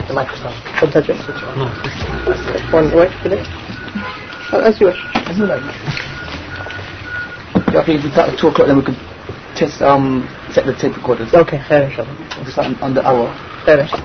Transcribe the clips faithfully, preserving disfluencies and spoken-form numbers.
the microphone. Don't touch it. No. One way, finish. Oh, as you wish. Isn't that? Yeah, I think if we start at two o'clock, then we could test, um, set the tape recorders. Okay, fair, inshallah. We'll start on the hour. Fair, inshallah.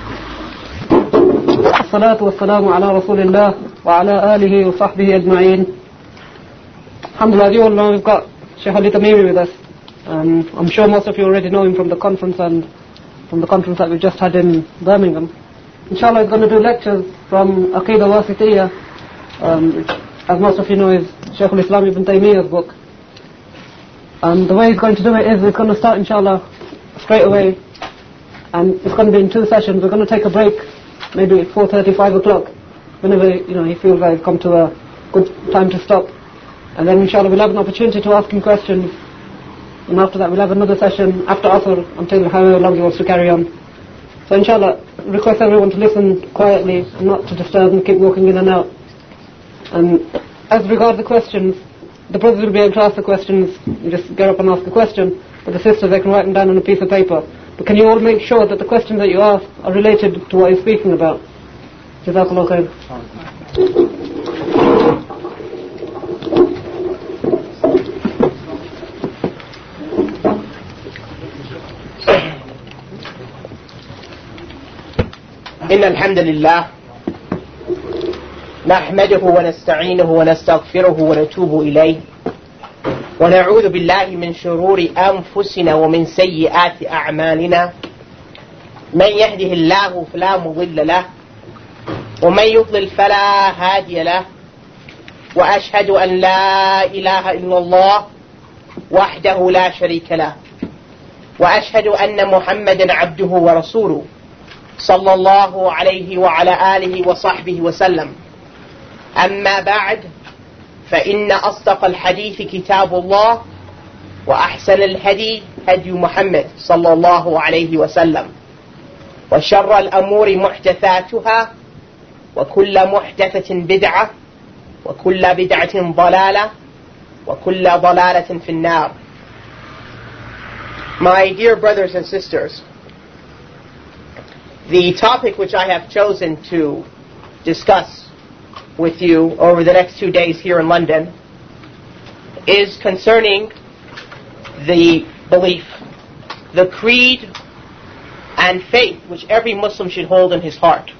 الصلاة والسلام على رسول الله وعلى آله وصحبه أجمعين. Alhamdulillah, as you all know, we've got Shaykh Ali Tamimi with us. Um, I'm sure most of you already know him from the conference and from the conference that we just had in Birmingham. Inshallah, he's going to do lectures from Aqidah Wasitiyya, um, which, as most of you know, is Shaykh al-Islam Ibn Taymiyyah's book. And the way he's going to do it is, we're going to start, inshallah, straight away, and it's going to be in two sessions. We're going to take a break, maybe four thirty, five o'clock, whenever, you know, he feels like it's come to a good time to stop. And then, inshallah, we'll have an opportunity to ask him questions. And after that, we'll have another session after Asr until however long he wants to carry on. So, inshallah, request everyone to listen quietly, not to disturb and keep walking in and out. And as regards the questions, the brothers will be able to ask the questions. You just get up and ask the question. But the sisters, they can write them down on a piece of paper. But can you all make sure that the questions that you ask are related to what you're speaking about? Jazakallah khair. إن الحمد لله نحمده ونستعينه ونستغفره ونتوب إليه ونعوذ بالله من شرور أنفسنا ومن سيئات أعمالنا من يهده الله فلا مضل له ومن يضلل فلا هادي له وأشهد أن لا إله إلا الله وحده لا شريك له وأشهد أن محمدا عبده ورسوله صلى الله عليه وعلى آله وصحبه وسلم. أما بعد، فإن أصدق الحديث كتاب الله وأحسن الهدي هدي محمد صلى الله عليه وسلم وشر الأمور محدثاتها وكل محدثة بدعة وكل بدعة ضلالة وكل ضلالة في النار. My dear brothers and sisters, the topic which I have chosen to discuss with you over the next two days here in London is concerning the belief, the creed and faith which every Muslim should hold in his heart.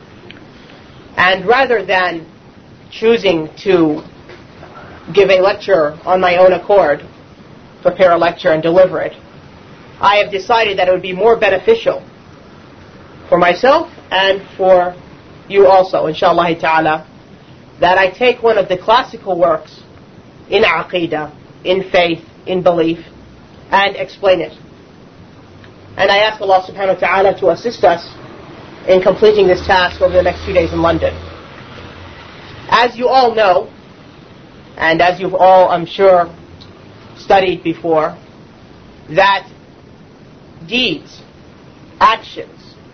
And rather than choosing to give a lecture on my own accord, prepare a lecture and deliver it, I have decided that it would be more beneficial for myself and for you also, inshallah ta'ala, that I take one of the classical works in Aqidah, in faith, in belief, and explain it. And I ask Allah subhanahu wa ta'ala to assist us in completing this task over the next few days in London. As you all know, and as you've all, I'm sure, studied before, that deeds, actions,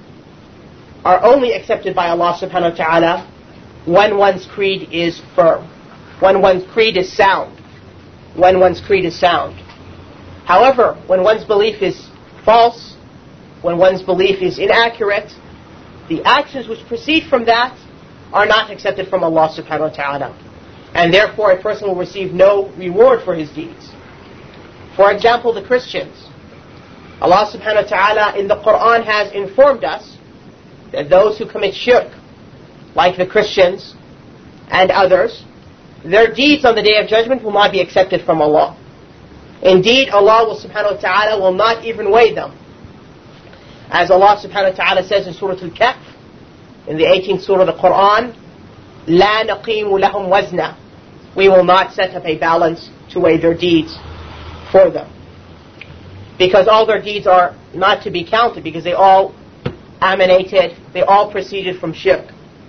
are only accepted by Allah subhanahu wa ta'ala when one's creed is firm, when one's creed is sound, when one's creed is sound. However, when one's belief is false, when one's belief is inaccurate, the actions which proceed from that are not accepted from Allah subhanahu wa ta'ala. And therefore a person will receive no reward for his deeds. For example, the Christians. Allah subhanahu wa ta'ala in the Quran has informed us that those who commit shirk, like the Christians and others, their deeds on the Day of Judgment will not be accepted from Allah. Indeed, Allah will, subhanahu wa ta'ala will not even weigh them. As Allah subhanahu wa ta'ala says in Surah Al-Kahf, in the eighteenth Surah of the Quran, لَا نَقِيمُ لَهُمْ وَزْنًا, we will not set up a balance to weigh their deeds for them. Because all their deeds are not to be counted, because they all emanated, they all proceeded from shirk.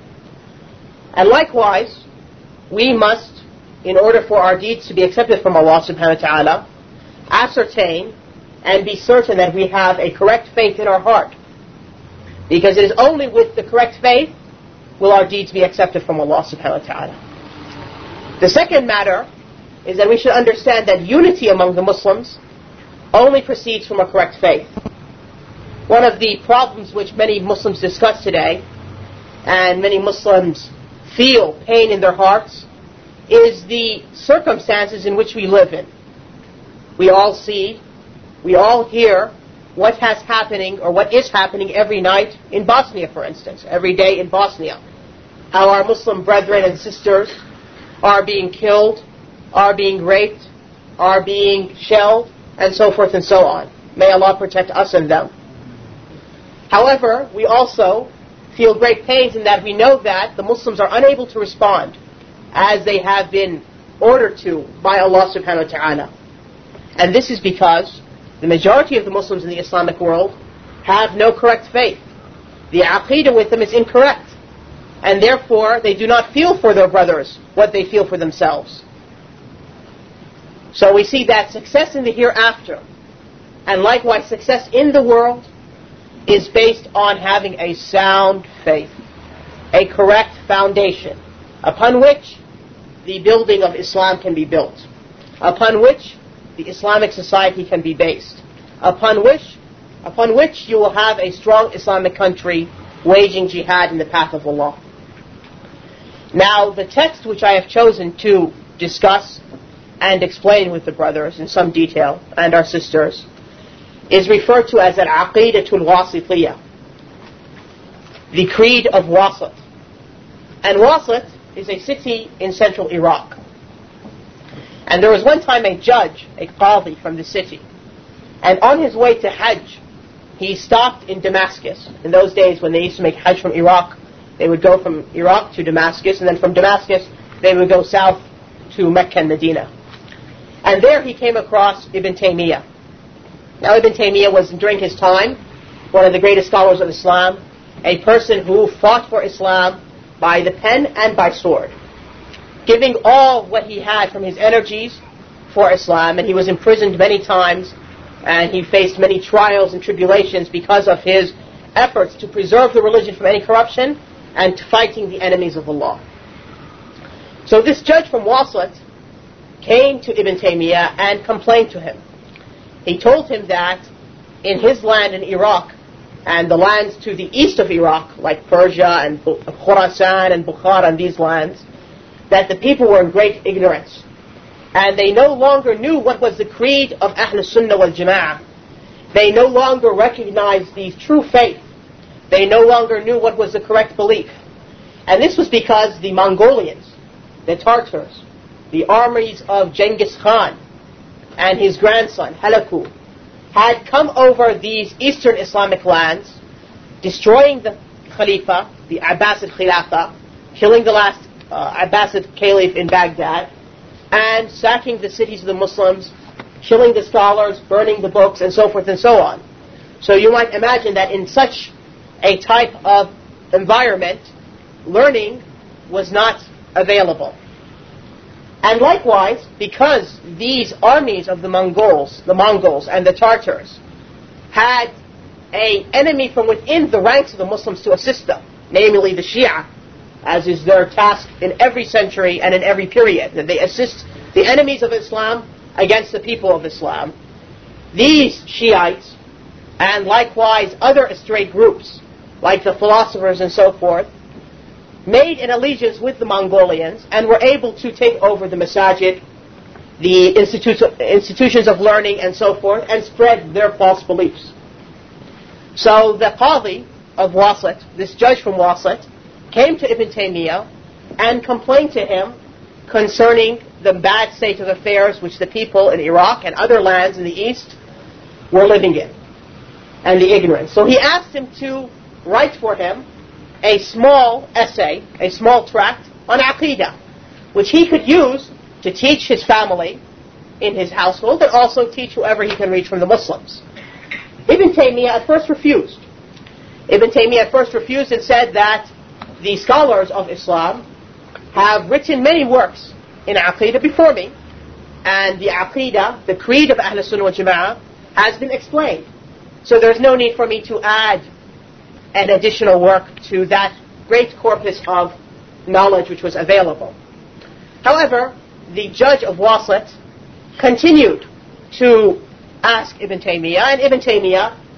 And likewise, we must, in order for our deeds to be accepted from Allah subhanahu wa ta'ala, ascertain and be certain that we have a correct faith in our heart. Because it is only with the correct faith will our deeds be accepted from Allah subhanahu wa ta'ala. The second matter is that we should understand that unity among the Muslims only proceeds from a correct faith. one of the problems which many Muslims discuss today, and many Muslims feel pain in their hearts, is the circumstances in which we live in. We all see, we all hear what has happening or what is happening every night in Bosnia, for instance, every day in Bosnia. How our Muslim brethren and sisters are being killed, are being raped, are being shelled, and so forth and so on. May Allah protect us and them. However, we also feel great pains in that we know that the Muslims are unable to respond as they have been ordered to by Allah subhanahu wa ta'ala. And this is because the majority of the Muslims in the Islamic world have no correct faith. The aqeedah with them is incorrect. And therefore, they do not feel for their brothers what they feel for themselves. So we see that success in the hereafter, and likewise success in the world, is based on having a sound faith, a correct foundation, upon which the building of Islam can be built, upon which the Islamic society can be based, upon which, upon which you will have a strong Islamic country waging jihad in the path of Allah. Now, the text which I have chosen to discuss and explain with the brothers in some detail, and our sisters, is referred to as Al-Aqidatul Wasitiyah, the Creed of Wasit. And Wasit is a city in central Iraq. And there was one time a judge, a qadi from the city, and on his way to Hajj, he stopped in Damascus. In those days when they used to make Hajj from Iraq, they would go from Iraq to Damascus, and then from Damascus they would go south to Mecca and Medina. And there he came across Ibn Taymiyyah. Now Ibn Taymiyyah was, during his time, one of the greatest scholars of Islam, a person who fought for Islam by the pen and by sword, giving all what he had from his energies for Islam, and he was imprisoned many times, and he faced many trials and tribulations because of his efforts to preserve the religion from any corruption and to fighting the enemies of Allah. So this judge from Wasit came to Ibn Taymiyyah and complained to him. He told him that in his land in Iraq, and the lands to the east of Iraq, like Persia and Khurasan and Bukhara and these lands, that the people were in great ignorance. And they no longer knew what was the creed of Ahl Sunnah wal Jama'ah. They no longer recognized the true faith. They no longer knew what was the correct belief. And this was because the Mongolians, the Tartars, the armies of Genghis Khan and his grandson, Halaku, had come over these eastern Islamic lands, destroying the Khalifa, the Abbasid Khilafah, killing the last uh, Abbasid Caliph in Baghdad, and sacking the cities of the Muslims, killing the scholars, burning the books, and so forth and so on. So you might imagine that in such a type of environment, learning was not available. And likewise, because these armies of the Mongols, the Mongols and the Tartars, had an enemy from within the ranks of the Muslims to assist them, namely the Shia, as is their task in every century and in every period, that they assist the enemies of Islam against the people of Islam. These Shiites, and likewise other astray groups, like the philosophers and so forth, made an allegiance with the Mongolians and were able to take over the masajid, the institu- institutions of learning and so forth, and spread their false beliefs. So the Qadi of Wasit, this judge from Wasit, came to Ibn Taymiyyah and complained to him concerning the bad state of affairs which the people in Iraq and other lands in the east were living in, and the ignorance. So he asked him to write for him a small essay, a small tract on Aqidah, which he could use to teach his family in his household and also teach whoever he can reach from the Muslims. Ibn Taymiyyah at first refused. Ibn Taymiyyah at first refused and said that the scholars of Islam have written many works in Aqidah before me, and the Aqidah, the creed of Ahl Sunnah wal Jama'ah, has been explained. So there's no need for me to add an additional work to that great corpus of knowledge which was available. However, the judge of Wasit continued to ask Ibn Taymiyyah, and Ibn Taymiyyah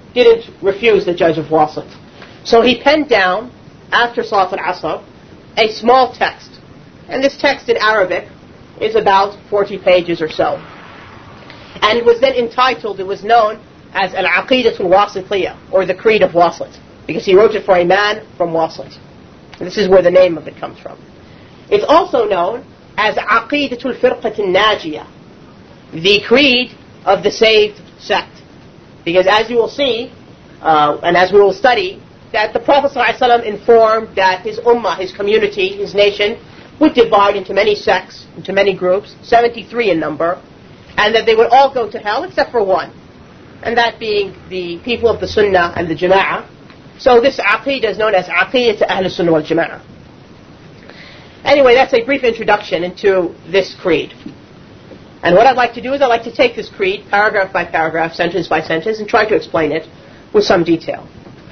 didn't refuse the judge of Wasit. So he penned down, after Salat al-Asr, a small text. And this text in Arabic is about forty pages or so. And it was then entitled, it was known as Al-Aqidat al-Wasitiyya, or the Creed of Wasit, because he wrote it for a man from Wasit. And this is where the name of it comes from. It's also known as Aqidat al-Firqat al-Najiyah, the creed of the saved sect. Because as you will see, uh, and as we will study, that the Prophet ﷺ informed that his ummah, his community, his nation, would divide into many sects, into many groups, seventy-three in number, and that they would all go to hell except for one, and that being the people of the Sunnah and the Jama'ah. So this Aqidah is known as Aqidah Ahl Sunnah wal Jama'ah. Anyway, that's a brief introduction into this creed. And what I'd like to do is I'd like to take this creed, paragraph by paragraph, sentence by sentence, and try to explain it with some detail.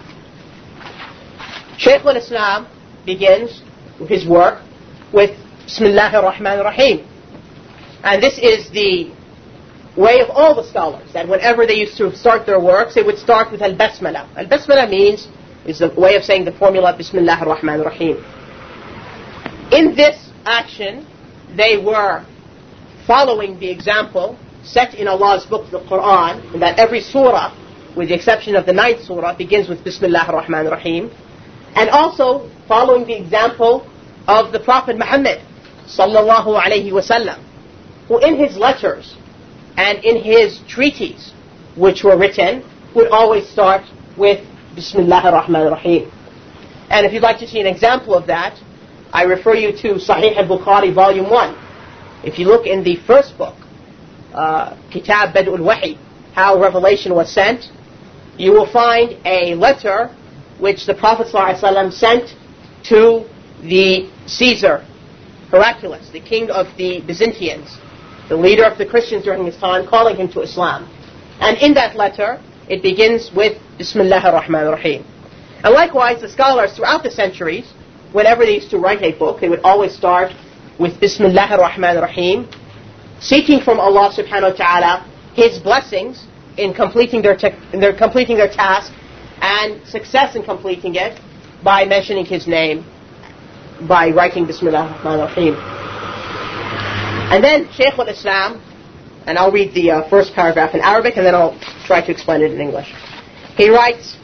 Shaykh al-Islam begins his work with Bismillah ar-Rahman ar-Rahim. And this is the way of all the scholars, that whenever they used to start their works, they would start with al-Basmala. Al-Basmala means, is the way of saying the formula Bismillah ar-Rahman ar-Rahim. In this action, they were following the example set in Allah's book, the Quran, and that every surah, with the exception of the ninth surah, begins with Bismillah ar-Rahman ar-Rahim. And also following the example of the Prophet Muhammad sallallahu alayhi wasallam, who in his letters and in his treaties which were written would always start with Bismillah ar-Rahman ar-Rahim. And if you'd like to see an example of that, I refer you to Sahih al-Bukhari volume one. If you look in the first book, uh, Kitab Bad'ul Wahi, how revelation was sent, you will find a letter which the Prophet ﷺ sent to the Caesar, Heraclius, the king of the Byzantines, the leader of the Christians during his time, calling him to Islam. And in that letter, it begins with Bismillah ar-Rahman ar-Rahim. And likewise, the scholars throughout the centuries, whenever they used to write a book, they would always start with Bismillah ar-Rahman ar-Rahim, seeking from Allah subhanahu wa ta'ala His blessings in completing their, te- in their completing their task, and success in completing it by mentioning His name, by writing Bismillah ar-Rahman ar-Rahim. And then Shaykh al-Islam, and I'll read the uh, first paragraph in Arabic and then I'll try to explain it in English. He writes,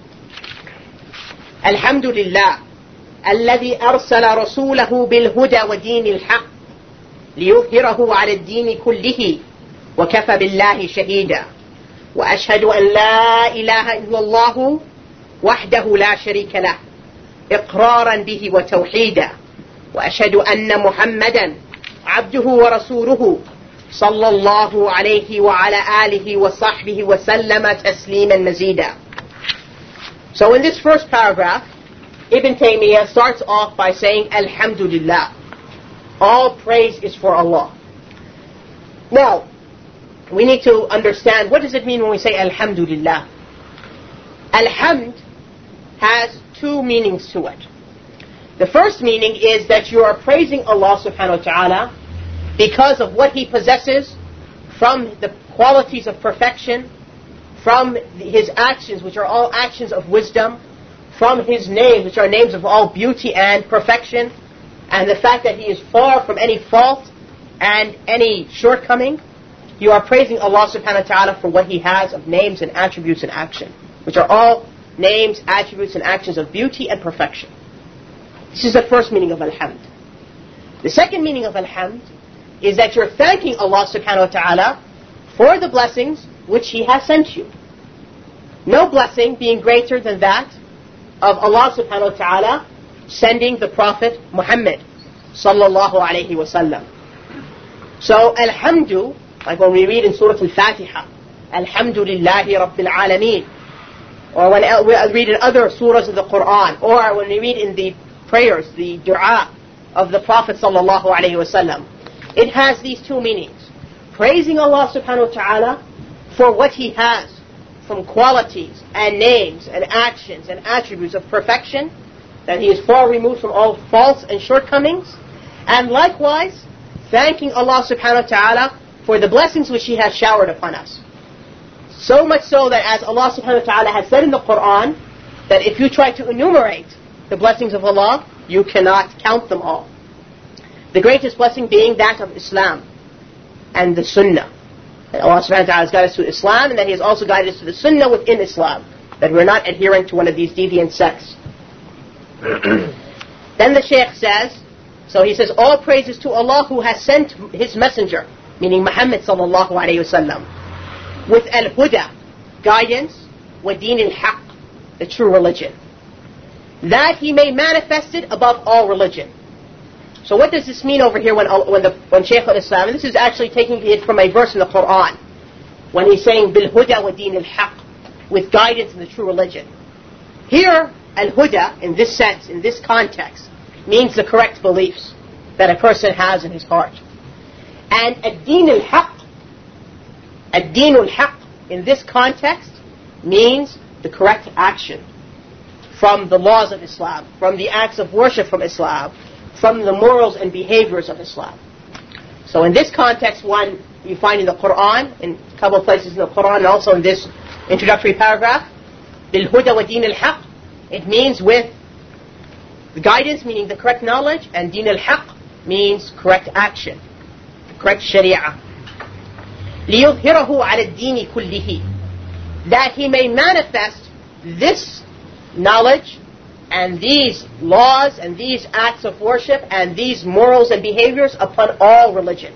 Alhamdulillah, الذي أرسل رسوله بالهدى ودين الحق ليظهره على الدين كله وكفى بالله شهيدا وأشهد أن لا إله إلا الله وحده لا شريك له إقرارا به وتوحيدا وأشهد أن محمدا عبده ورسوله صلى الله عليه وعلى آله وصحبه وسلم تسليما مزيدا. So in this first paragraph, Ibn Taymiyyah starts off by saying, Alhamdulillah. All praise is for Allah. Now, we need to understand, what does it mean when we say Alhamdulillah? Alhamd has two meanings to it. The first meaning is that you are praising Allah subhanahu wa ta'ala because of what He possesses from the qualities of perfection, from His actions, which are all actions of wisdom, from His names, which are names of all beauty and perfection, and the fact that He is far from any fault and any shortcoming. You are praising Allah subhanahu wa ta'ala for what He has of names and attributes and action, which are all names, attributes, and actions of beauty and perfection. This is the first meaning of alhamd. The second meaning of alhamd is that you're thanking Allah subhanahu wa ta'ala for the blessings which He has sent you. No blessing being greater than that of Allah subhanahu wa ta'ala sending the Prophet Muhammad sallallahu alayhi wa sallam. So alhamdu, like when we read in Surah Al-Fatiha, Alhamdulillahi Rabbil Alameen, or when we read in other surahs of the Quran, or when we read in the prayers, the dua of the Prophet sallallahu alayhi wa sallam, it has these two meanings. Praising Allah subhanahu wa ta'ala for what He has from qualities and names and actions and attributes of perfection, that He is far removed from all faults and shortcomings, and likewise thanking Allah subhanahu wa ta'ala for the blessings which He has showered upon us. So much so that as Allah subhanahu wa ta'ala has said in the Quran, that if you try to enumerate the blessings of Allah, you cannot count them all. The greatest blessing being that of Islam and the Sunnah. That Allah subhanahu wa ta'ala has guided us to Islam, and that He has also guided us to the Sunnah within Islam. That we're not adhering to one of these deviant sects. Then the Shaykh says, so he says, all praises to Allah who has sent His messenger, meaning Muhammad sallallahu alayhi wa sallam, with al-huda, guidance, wa deen al-haq, the true religion, that He may manifest it above all religion. So what does this mean over here when when the when Shaykh al-Islam, and this is actually taking it from a verse in the Quran, when he's saying bil-huda wa deen al-haq, with guidance in the true religion. Here, al-huda, in this sense, in this context, means the correct beliefs that a person has in his heart. And ad-deen al-haq, ad-deen al-haq, in this context, means the correct action from the laws of Islam, from the acts of worship from Islam, from the morals and behaviors of Islam. So in this context, one you find in the Quran, in a couple of places in the Quran, and also in this introductory paragraph, bil-huda wa deen al-haq, it means with the guidance, meaning the correct knowledge, and deen al-haq means correct action, correct sharia. لِيُظْهِرَهُ عَلَى الدِّينِ كُلِّهِ, that He may manifest this knowledge and these laws and these acts of worship and these morals and behaviors upon all religion.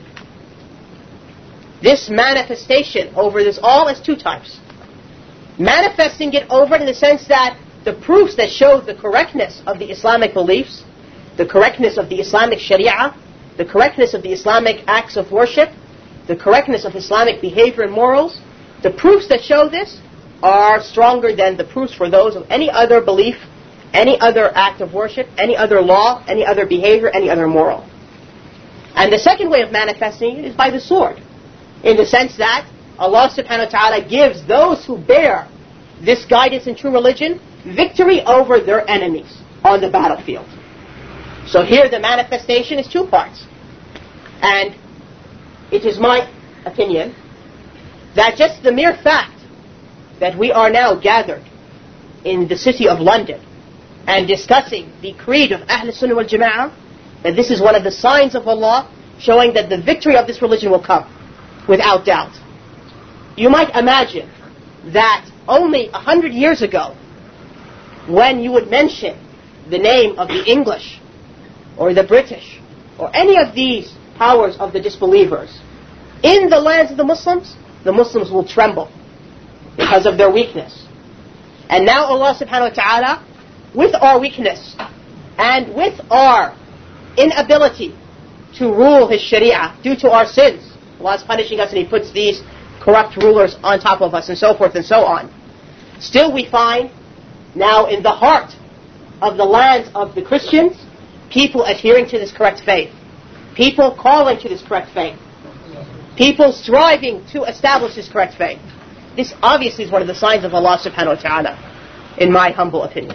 This manifestation over this all is two types. Manifesting it over in the sense that the proofs that show the correctness of the Islamic beliefs, the correctness of the Islamic Sharia, the correctness of the Islamic acts of worship, the correctness of Islamic behavior and morals, the proofs that show this are stronger than the proofs for those of any other belief, any other act of worship, any other law, any other behavior, any other moral. And the second way of manifesting it is by the sword, in the sense that Allah subhanahu wa ta'ala gives those who bear this guidance in true religion victory over their enemies on the battlefield. So here the manifestation is two parts. And it is my opinion that just the mere fact that we are now gathered in the city of London and discussing the creed of Ahl Sunnah wal Jama'ah, that this is one of the signs of Allah showing that the victory of this religion will come, without doubt. You might imagine that only a hundred years ago, when you would mention the name of the English or the British or any of these powers of the disbelievers in the lands of the Muslims, the Muslims will tremble because of their weakness. And now Allah subhanahu wa ta'ala, with our weakness and with our inability to rule His Sharia due to our sins, Allah is punishing us and He puts these corrupt rulers on top of us and so forth and so on. Still we find now in the heart of the lands of the Christians, people adhering to this correct faith, people calling to this correct faith, people striving to establish this correct faith. This obviously is one of the signs of Allah subhanahu wa ta'ala, in my humble opinion.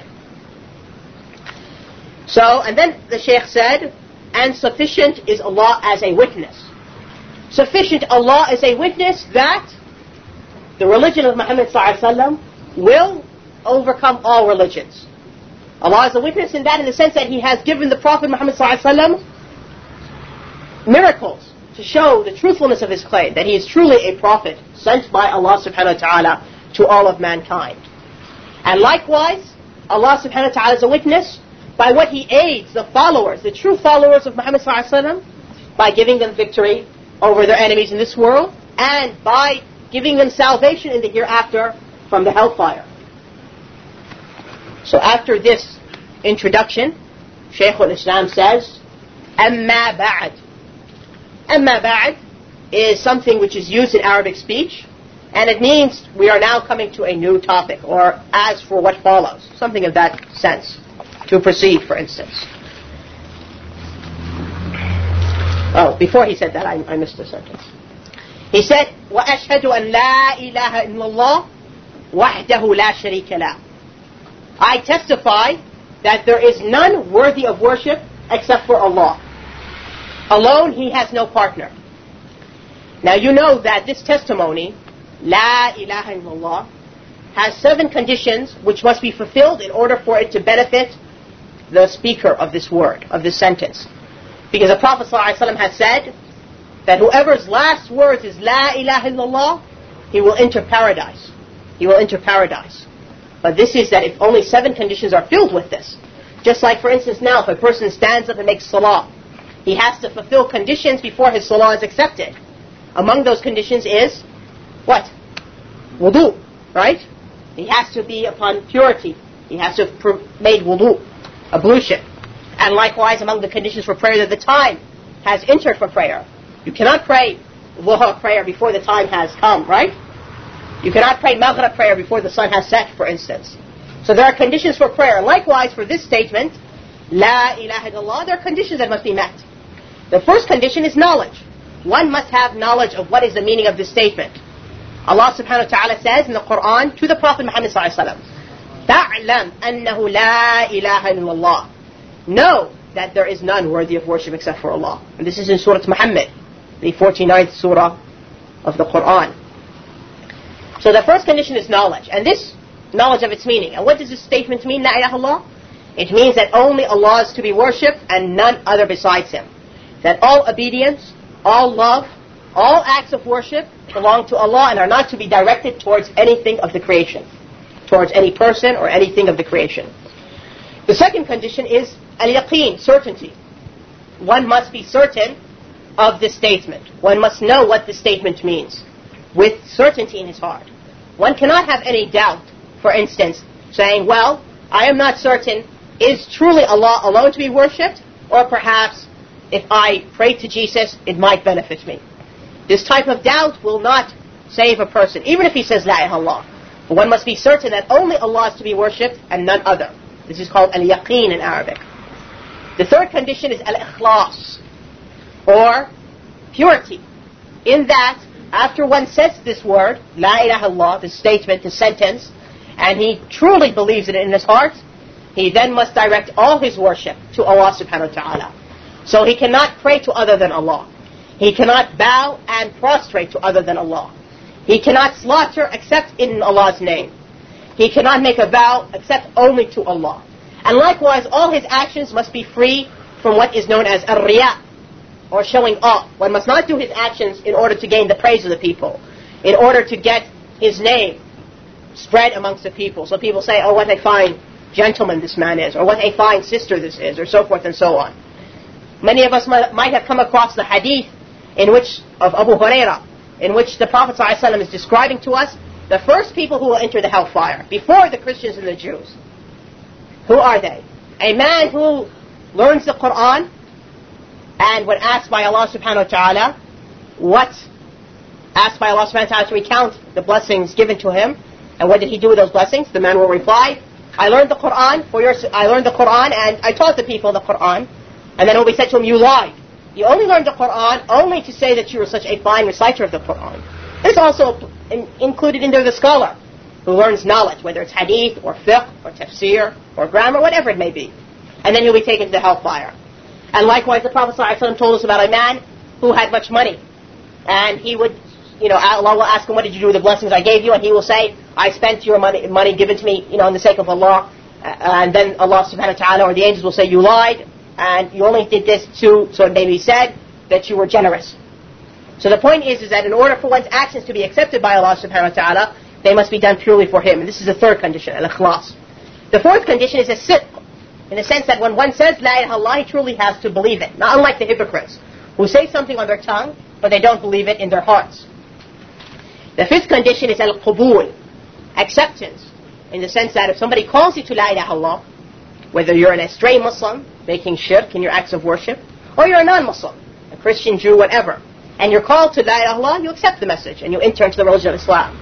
So, and then the Shaykh said, and sufficient is Allah as a witness. Sufficient Allah is a witness that the religion of Muhammad sallallahu alaihi wasallam will overcome all religions. Allah is a witness in that, in the sense that He has given the Prophet Muhammad sallallahu alaihi wasallam miracles to show the truthfulness of his claim, that he is truly a prophet sent by Allah subhanahu wa ta'ala to all of mankind. And likewise, Allah subhanahu wa ta'ala is a witness by what He aids the followers, the true followers of Muhammad sallallahu alaihi wasallam, by giving them victory over their enemies in this world, and by giving them salvation in the hereafter from the hellfire. So after this introduction, Shaykh al-Islam says, Amma ba'd. Amma ba'd is something which is used in Arabic speech, and it means we are now coming to a new topic, or as for what follows, something of that sense. To proceed, for instance. Oh, before he said that, I, I missed a sentence. He said, وَأَشْهَدُ أَنْ لَا إِلَهَ إِلَّا اللَّهِ وَحْدَهُ لَا شَرِيكَ لَهُ. I testify that there is none worthy of worship except for Allah. Alone, He has no partner. Now you know that this testimony La ilaha illallah, has seven conditions which must be fulfilled in order for it to benefit the speaker of this word, of this sentence. Because the Prophet ﷺ has said that whoever's last words is La ilaha illallah, he will enter paradise. He will enter paradise. But this is that if only seven conditions are filled with this. Just like, for instance, now, if a person stands up and makes salah, he has to fulfill conditions before his salah is accepted. Among those conditions is, what? Wudu, right? He has to be upon purity. He has to have made wudu, ablution. And likewise, among the conditions for prayer, that the time has entered for prayer. You cannot pray Dhuhr prayer before the time has come, right? You cannot pray Maghrib prayer before the sun has set, for instance. So there are conditions for prayer. And likewise, for this statement, La ilaha illallah, there are conditions that must be met. The first condition is knowledge. One must have knowledge of what is the meaning of this statement. Allah subhanahu wa ta'ala says in the Quran to the Prophet Muhammad sallallahu alayhi wa sallam, Ta'lam annahu la ilaha illallah. Know that there is none worthy of worship except for Allah. And this is in Surah Muhammad, the forty-ninth surah of the Quran. So the first condition is knowledge. And this knowledge of its meaning. And what does this statement mean, La ilaha illallah? It means that only Allah is to be worshipped and none other besides Him. That all obedience, all love, all acts of worship belong to Allah and are not to be directed towards anything of the creation, towards any person or anything of the creation. The second condition is al-yaqeen, certainty. One must be certain of this statement. One must know what this statement means with certainty in his heart. One cannot have any doubt, for instance, saying, well, I am not certain, is truly Allah alone to be worshipped, or perhaps if I pray to Jesus, it might benefit me. This type of doubt will not save a person, even if he says La ilaha illallah. But one must be certain that only Allah is to be worshipped and none other. This is called al-yaqeen in Arabic. The third condition is al-ikhlas, or purity. In that, after one says this word, La ilaha illallah, this statement, this sentence, and he truly believes it in his heart, he then must direct all his worship to Allah subhanahu wa ta'ala. So he cannot pray to other than Allah. He cannot bow and prostrate to other than Allah. He cannot slaughter except in Allah's name. He cannot make a vow except only to Allah. And likewise, all his actions must be free from what is known as ar-riya, or showing off. One must not do his actions in order to gain the praise of the people, in order to get his name spread amongst the people. So people say, oh, what a fine gentleman this man is, or what a fine sister this is, or so forth and so on. Many of us might, might have come across the hadith in which, of Abu Hurairah, in which the Prophet ﷺ is describing to us the first people who will enter the hellfire, before the Christians and the Jews. Who are they? A man who learns the Quran, and when asked by Allah subhanahu wa ta'ala, what? Asked by Allah subhanahu wa ta'ala to recount the blessings given to him, and what did he do with those blessings? The man will reply, I learned the Quran for your, I learned the Quran and I taught the people the Quran. And then it will be said to him, you lied. You only learned the Quran only to say that you were such a fine reciter of the Quran. It's also in, included in there the scholar who learns knowledge, whether it's hadith or fiqh or tafsir or grammar, whatever it may be. And then he'll be taken to the hellfire. And likewise, the Prophet ﷺ told us about a man who had much money. And he would, you know, Allah will ask him, what did you do with the blessings I gave you? And he will say, I spent your money, money given to me, you know, in the sake of Allah. Uh, and then Allah subhanahu wa ta'ala or the angels will say, you lied. And you only did this to, so it may be said, that you were generous. So the point is, is that in order for one's actions to be accepted by Allah subhanahu wa ta'ala, they must be done purely for Him. And this is the third condition, al-ikhlas. The fourth condition is a sidq, in the sense that when one says La ilaha illallah, he truly has to believe it. Not unlike the hypocrites, who say something on their tongue, but they don't believe it in their hearts. The fifth condition is al-qubul, acceptance, in the sense that if somebody calls you to La ilaha illallah, whether you're an stray Muslim, making shirk in your acts of worship, or you're a non-Muslim, a Christian, Jew, whatever, and you're called to La ilaha illallah, you accept the message, and you enter into the religion of Islam.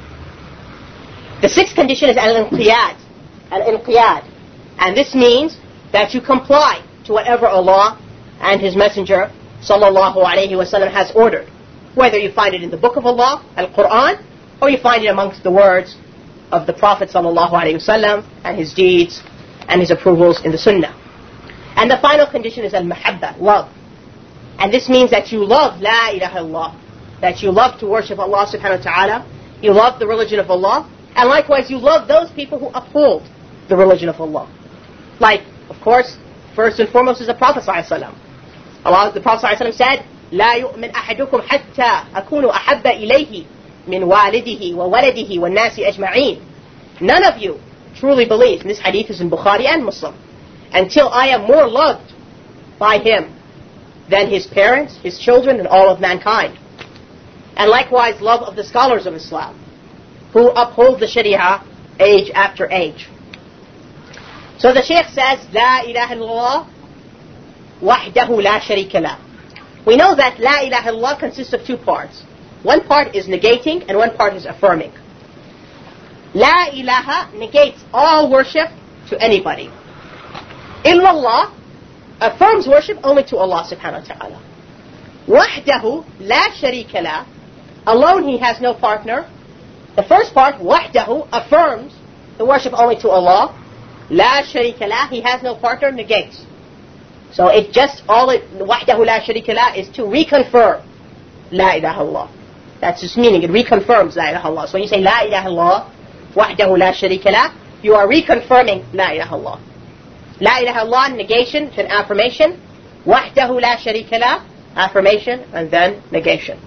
The sixth condition is al-inqiyad, al-inqiyad, and this means that you comply to whatever Allah and His Messenger, sallallahu alayhi wasallam, has ordered, whether you find it in the Book of Allah, Al-Quran, or you find it amongst the words of the Prophet sallallahu alayhi wasallam and his deeds and his approvals in the Sunnah. And the final condition is al-mahabba, love. And this means that you love La ilaha illallah, that you love to worship Allah subhanahu wa ta'ala, You love the religion of Allah, and likewise you love those people who uphold the religion of Allah. Like, of course, first and foremost is the Prophet ﷺ. Allah, the Prophet ﷺ said, لا يؤمن أحدكم حتى أكون أحب إليه من والده وولده والناس أجمعين. None of you truly believes, and this hadith is in Bukhari and Muslim, until I am more loved by him than his parents, his children, and all of mankind. And likewise, love of the scholars of Islam, who uphold the Sharia age after age. So the Shaykh says, La ilaha illallah wahdahu la sharika lah. We know that La ilaha illallah consists of two parts. One part is negating and one part is affirming. La ilaha negates all worship to anybody. Illallah affirms worship only to Allah subhanahu wa ta'ala. Wahdahu la sharika lah. Alone he has no partner. The first part, wahdahu, affirms the worship only to Allah. La sharika lah, he has no partner, negates. So it just, all it, wahdahu la sharika lah is to reconfirm La ilaha illallah. That's its meaning, it reconfirms La ilaha illallah. So when you say La ilaha illallah, wahdahu la sharika lah, you are reconfirming La ilaha illallah. La ilaha illallah, negation, then affirmation. Wahdahu la sharika lah, affirmation, and then negation.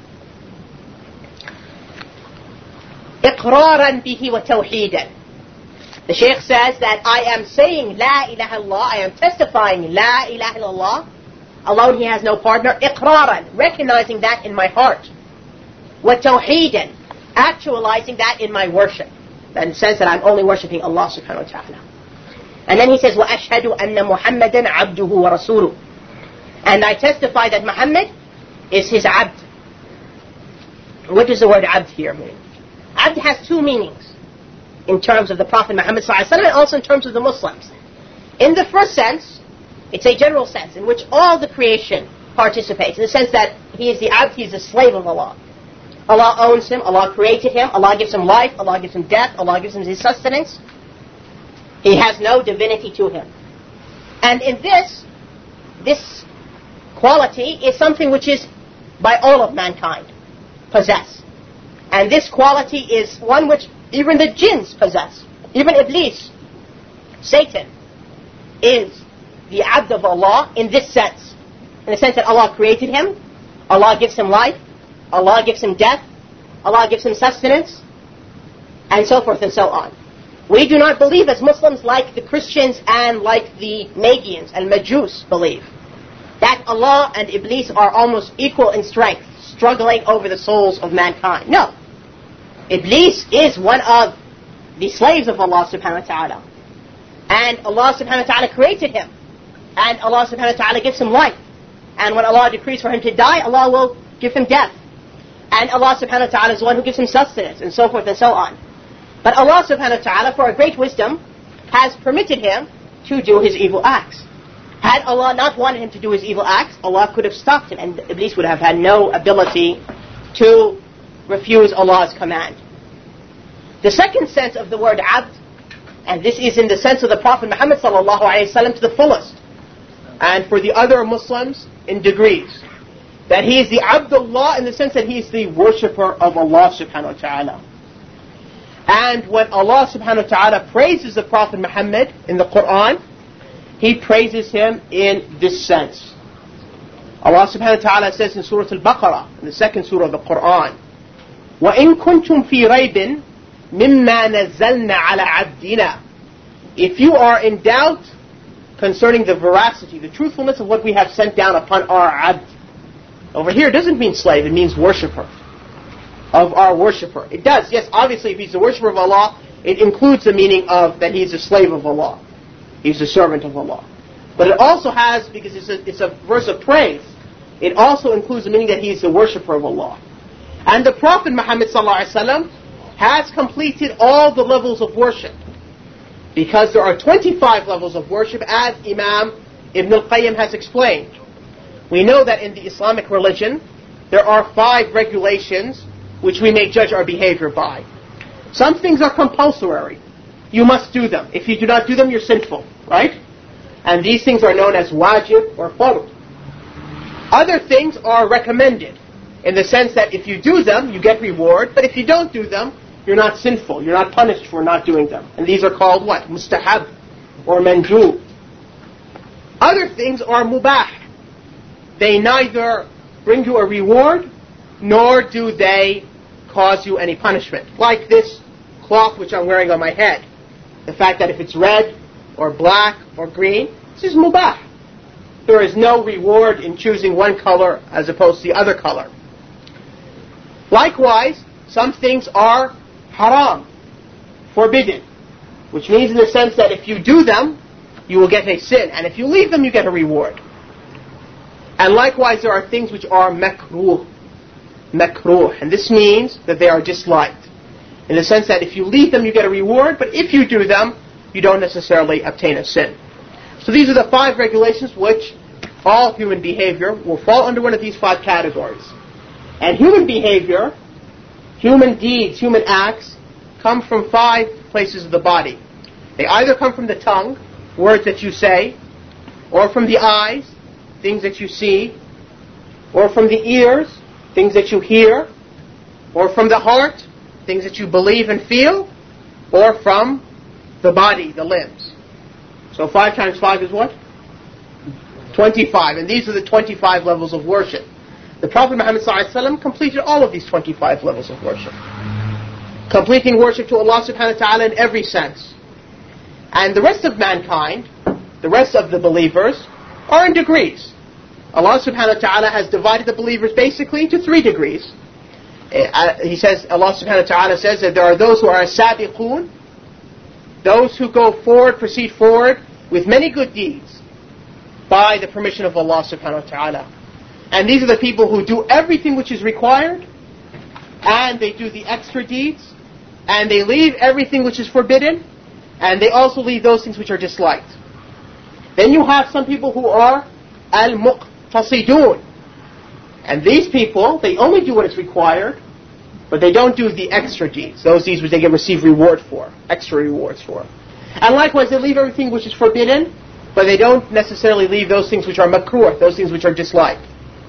إقرارا به وتوحيدا. The Shaykh says that I am saying La ilaha illallah, I am testifying La ilaha illallah, alone he has no partner, إقرارا, recognizing that in my heart. وتوحيدا, actualizing that in my worship. That says that I'm only worshipping Allah subhanahu wa ta'ala. And then he says, وَأَشْهَدُ أَنَّ مُحَمَّدًا عَبْدُهُ وَرَسُولُهُ. And I testify that Muhammad is his abd. What does the word abd here mean? Abd has two meanings in terms of the Prophet Muhammad sallallahu alaihi wasallam and also in terms of the Muslims. In the first sense, it's a general sense in which all the creation participates, in the sense that he is the abd, he is the slave of Allah. Allah owns him, Allah created him, Allah gives him life, Allah gives him death, Allah gives him his sustenance. He has no divinity to him. And in this, this quality is something which is by all of mankind possess. And this quality is one which even the jinns possess. Even Iblis, Satan, is the abd of Allah in this sense. In the sense that Allah created him, Allah gives him life, Allah gives him death, Allah gives him sustenance, and so forth and so on. We do not believe as Muslims like the Christians and like the Magians and Majus believe, that Allah and Iblis are almost equal in strength, struggling over the souls of mankind. No. Iblis is one of the slaves of Allah subhanahu wa ta'ala. And Allah subhanahu wa ta'ala created him. And Allah subhanahu wa ta'ala gives him life. And when Allah decrees for him to die, Allah will give him death. And Allah subhanahu wa ta'ala is the one who gives him sustenance, and so forth and so on. But Allah subhanahu wa ta'ala, for a great wisdom, has permitted him to do his evil acts. Had Allah not wanted him to do his evil acts, Allah could have stopped him, and Iblis would have had no ability to refuse Allah's command. The second sense of the word abd, and this is in the sense of the Prophet Muhammad sallallahu alaihi wasallam to the fullest, and for the other Muslims in degrees, that he is the Abdullah in the sense that he is the worshipper of Allah subhanahu wa ta'ala. And when Allah subhanahu wa ta'ala praises the Prophet Muhammad in the Quran, he praises him in this sense. Allah subhanahu wa ta'ala says in Surah Al-Baqarah, in the second surah of the Quran, وَإِن كُنْتُمْ فِي رَيْبٍ مِمَّا نَزَّلْنَا عَلَى عَبْدِنَا. If you are in doubt concerning the veracity, the truthfulness of what we have sent down upon our abd. Over here it doesn't mean slave, it means worshipper. Of our worshipper. It does, yes, obviously if he's a worshipper of Allah, it includes the meaning of that he's a slave of Allah. He's a servant of Allah. But it also has, because it's a, it's a verse of praise, it also includes the meaning that he is the worshipper of Allah. And the Prophet Muhammad sallallahu alaihi wasallam has completed all the levels of worship. Because there are twenty-five levels of worship, as Imam Ibn al-Qayyim has explained. We know that in the Islamic religion, there are five regulations which we may judge our behavior by. Some things are compulsory. You must do them. If you do not do them, you're sinful, right? And these things are known as wajib or fard. Other things are recommended. in the sense that if you do them, you get reward, but if you don't do them, you're not sinful, you're not punished for not doing them. And these are called what? Mustahab or mandub. Other things are mubah. They neither bring you a reward, nor do they cause you any punishment. Like this cloth which I'm wearing on my head. The fact that if it's red, or black, or green, this is mubah. There is no reward in choosing one color as opposed to the other color. Likewise, some things are haram, forbidden, which means in the sense that if you do them, you will get a sin, and if you leave them, you get a reward. And likewise, there are things which are makruh, makruh, and this means that they are disliked, in the sense that if you leave them, you get a reward, but if you do them, you don't necessarily obtain a sin. So these are the five regulations which all human behavior will fall under one of these five categories. And human behavior, human deeds, human acts, come from five places of the body. They either come from the tongue, words that you say, or from the eyes, things that you see, or from the ears, things that you hear, or from the heart, things that you believe and feel, or from the body, the limbs. So five times five is what? twenty-five. And these are the twenty-five levels of worship. The Prophet Muhammad ﷺ completed all of these twenty-five levels of worship. Completing worship to Allah subhanahu wa ta'ala in every sense. And the rest of mankind, the rest of the believers, are in degrees. Allah subhanahu wa ta'ala has divided the believers basically into three degrees. Uh, he says, Allah subhanahu wa ta'ala says that there are those who are sabiqun, those who go forward, proceed forward with many good deeds by the permission of Allah subhanahu wa ta'ala. And these are the people who do everything which is required, and they do the extra deeds, and they leave everything which is forbidden, and they also leave those things which are disliked. Then you have some people who are al-muqtasidun. And these people, they only do what is required, but they don't do the extra deeds, those deeds which they get receive reward for, extra rewards for. And likewise, they leave everything which is forbidden, but they don't necessarily leave those things which are makruh, those things which are disliked.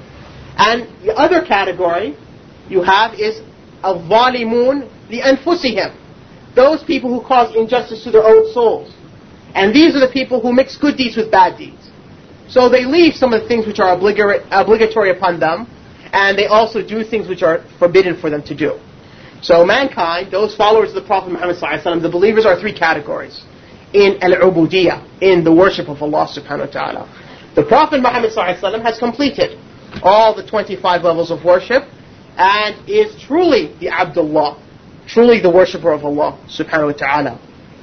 And the other category you have is al-zalimun li-anfusihim, those people who cause injustice to their own souls. And these are the people who mix good deeds with bad deeds. So they leave some of the things which are obligatory, obligatory upon them, and they also do things which are forbidden for them to do. So mankind, those followers of the Prophet Muhammad sallallahu alaihi wasallam, the believers are three categories in al-ubudiyah, in the worship of Allah subhanahu wa ta'ala. The Prophet Muhammad sallallahu alaihi wasallam has completed all the twenty-five levels of worship and is truly the Abdullah, truly the worshipper of Allah subhanahu wa ta'ala.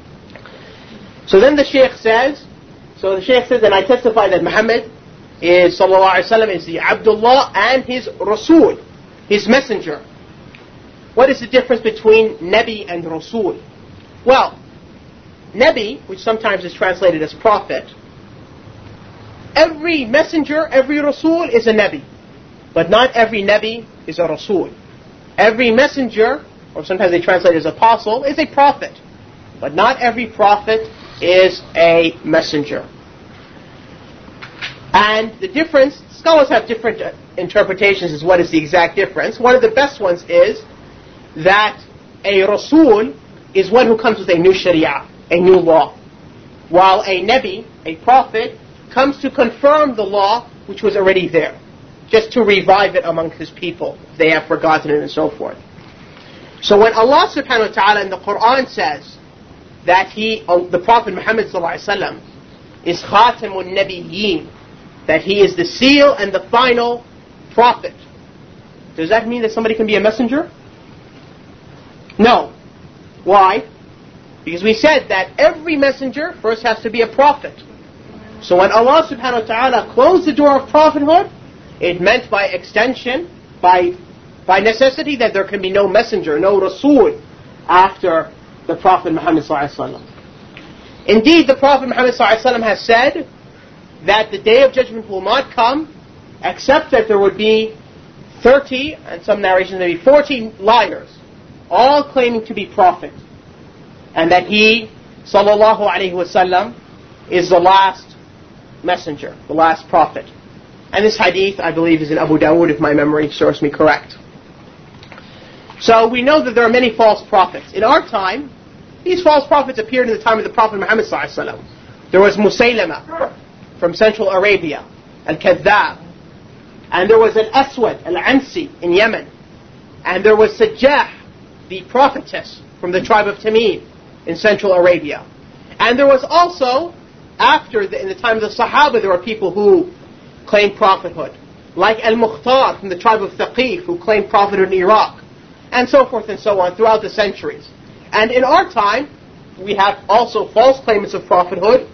So then the Shaykh says, so the Shaykh says, and I testify that Muhammad is sallallahu alaihi wasallam is the Abdullah and his Rasul, his messenger. What is the difference between Nabi and Rasul? Well, Nabi, which sometimes is translated as prophet, every messenger, every Rasul is a Nabi. But not every Nabi is a Rasul. Every messenger, or sometimes they translate it as apostle, is a prophet. But not every prophet is a messenger. And the difference, scholars have different uh, interpretations as what is the exact difference. One of the best ones is that a Rasul is one who comes with a new Sharia, a new law. While a Nabi, a prophet, comes to confirm the law which was already there, just to revive it among his people. They have forgotten it and so forth. So when Allah subhanahu wa ta'ala in the Quran says that he, the Prophet Muhammad sallallahu alaihi wasallam is Khatamun Nabiyyin, that he is the seal and the final prophet, does that mean that somebody can be a messenger? No. Why? Because we said that every messenger first has to be a prophet. So when Allah subhanahu wa ta'ala closed the door of prophethood, it meant by extension, by by necessity, that there can be no messenger, no Rasul after the Prophet Muhammad sallallahu alaihi wasallam. Indeed, the Prophet Muhammad sallallahu alaihi wasallam has said that the day of judgment will not come except that there would be thirty, and some narrations maybe forty liars, all claiming to be prophet, and that he, sallallahu alaihi wasallam, is the last messenger, the last prophet. And this hadith, I believe, is in Abu Dawood, if my memory serves me correct. So we know that there are many false prophets. In our time, these false prophets appeared in the time of the Prophet Muhammad sallallahu alaihi wasallam. There was Musaylama from Central Arabia, Al-Kadhab. And there was Al-Aswad, Al-Ansi in Yemen. And there was Sajjah, the prophetess from the tribe of Tamim in Central Arabia. And there was also, after the, in the time of the Sahaba, there were people who claimed prophethood, like Al-Mukhtar from the tribe of Thaqif, who claimed prophethood in Iraq, and so forth and so on throughout the centuries. And in our time, we have also false claimants of prophethood,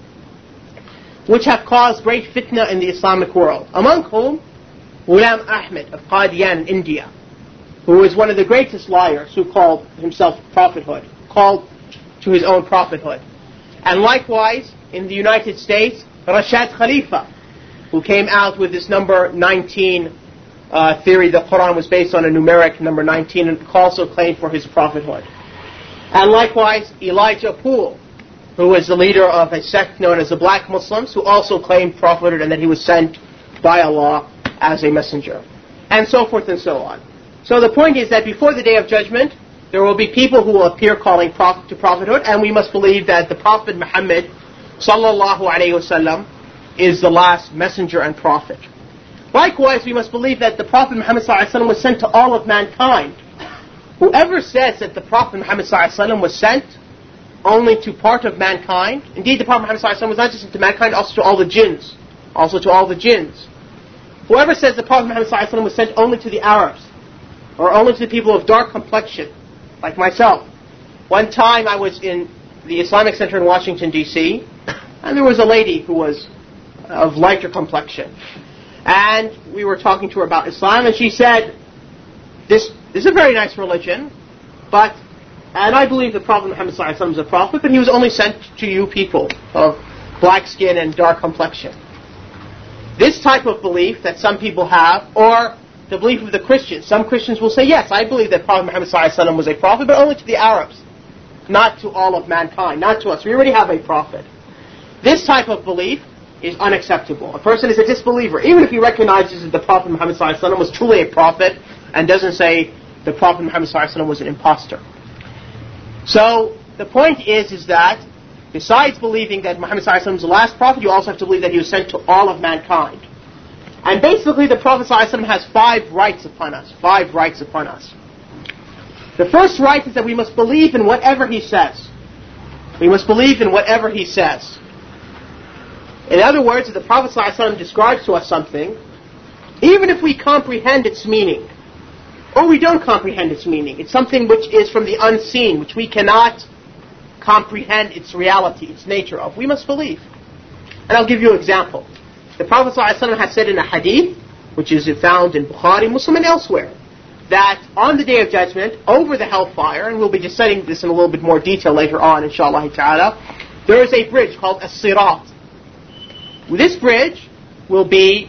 which have caused great fitna in the Islamic world, among whom Ghulam Ahmed of Qadian in India, who is one of the greatest liars, who called himself prophethood, called to his own prophethood. And likewise, in the United States, Rashad Khalifa, who came out with this number nineteen uh, theory. The Quran was based on a numeric number nineteen, and also claimed for his prophethood. And likewise, Elijah Poole, who was the leader of a sect known as the Black Muslims, who also claimed prophethood and that he was sent by Allah as a messenger, and so forth and so on. So the point is that before the Day of Judgment, there will be people who will appear calling prophet to prophethood, and we must believe that the Prophet Muhammad sallallahu alaihi wasallam is the last messenger and prophet. Likewise, we must believe that the Prophet Muhammad sallallahu alaihi wasallam was sent to all of mankind. Whoever says that the Prophet Muhammad sallallahu alaihi wasallam was sent only to part of mankind, indeed the Prophet Muhammad sallallahu alaihi wasallam was not just sent to mankind, also to all the jinns, also to all the jinns. Whoever says the Prophet Muhammad sallallahu alaihi wasallam was sent only to the Arabs, or only to the people of dark complexion, like myself. One time I was in the Islamic Center in Washington, D C, and there was a lady who was of lighter complexion. And we were talking to her about Islam, and she said, this, this is a very nice religion, but, and I believe the Prophet Muhammad sallallahu alaihi wasallam is a prophet, but he was only sent to you people of black skin and dark complexion. This type of belief that some people have, or the belief of the Christians, some Christians will say, yes, I believe that Prophet Muhammad sallallahu alaihi wasallam was a prophet, but only to the Arabs, not to all of mankind, not to us. We already have a prophet. This type of belief is unacceptable. A person is a disbeliever, even if he recognizes that the Prophet Muhammad sallallahu alaihi wasallam was truly a prophet, and doesn't say the Prophet Muhammad sallallahu alaihi wasallam was an impostor. So the point is, is that besides believing that Muhammad sallallahu alaihi wasallam was the last prophet, you also have to believe that he was sent to all of mankind. And basically, the Prophet sallallahu alaihi wasallam has five rights upon us. Five rights upon us. The first right is that we must believe in whatever he says. We must believe in whatever he says. In other words, if the Prophet ﷺ describes to us something, even if we comprehend its meaning, or we don't comprehend its meaning, it's something which is from the unseen, which we cannot comprehend its reality, its nature of, we must believe. And I'll give you an example. The Prophet ﷺ has said in a hadith, which is found in Bukhari, Muslim, and elsewhere, that on the Day of Judgment, over the hellfire, and we'll be just studying this in a little bit more detail later on, inshallah ta'ala, there is a bridge called As-Sirat. This bridge will be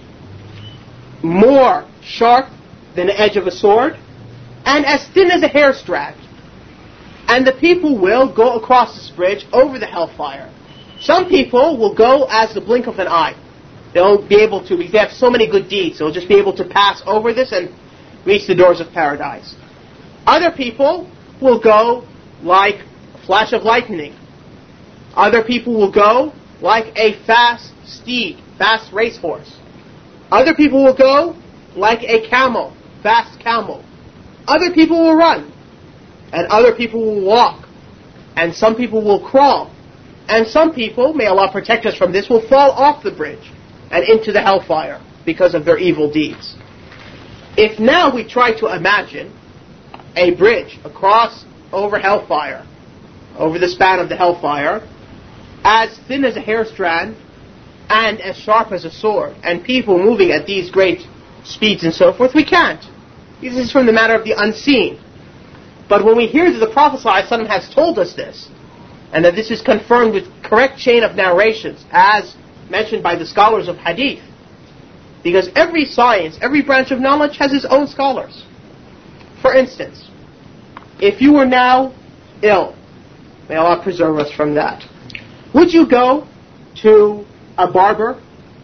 more sharp than the edge of a sword, and as thin as a hair strand. And the people will go across this bridge over the hellfire. Some people will go as the blink of an eye. They'll be able to, because they have so many good deeds, they'll just be able to pass over this and reach the doors of paradise. Other people will go like a flash of lightning. Other people will go like a fast steed, fast racehorse. Other people will go like a camel, fast camel. Other people will run. And other people will walk. And some people will crawl. And some people, may Allah protect us from this, will fall off the bridge and into the hellfire because of their evil deeds. If now we try to imagine a bridge across over hellfire, over the span of the hellfire, as thin as a hair strand and as sharp as a sword, and people moving at these great speeds and so forth, we can't. This is from the matter of the unseen. But when we hear that the Prophet ﷺ has told us this, and that this is confirmed with correct chain of narrations, as mentioned by the scholars of hadith, because every science, every branch of knowledge has its own scholars. For instance, if you were now ill, may Allah preserve us from that, would you go to a barber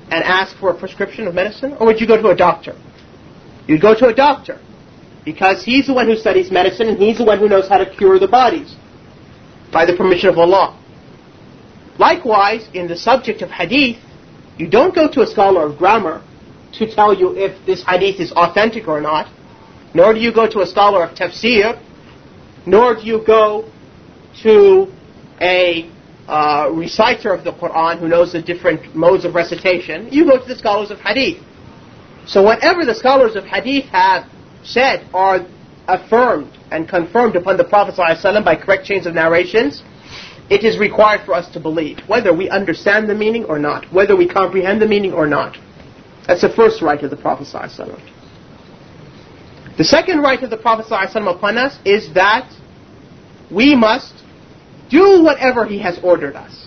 and ask for a prescription of medicine? Or would you go to a doctor? You'd go to a doctor, because he's the one who studies medicine and he's the one who knows how to cure the bodies by the permission of Allah. Likewise, in the subject of hadith, you don't go to a scholar of grammar to tell you if this hadith is authentic or not, nor do you go to a scholar of tafsir, nor do you go to a uh, reciter of the Quran who knows the different modes of recitation. You go to the scholars of hadith. So whatever the scholars of hadith have said are affirmed and confirmed upon the Prophet ﷺ by correct chains of narrations, it is required for us to believe, whether we understand the meaning or not, whether we comprehend the meaning or not. That's the first right of the Prophet ﷺ. The second right of the Prophet ﷺ upon us is that we must do whatever he has ordered us.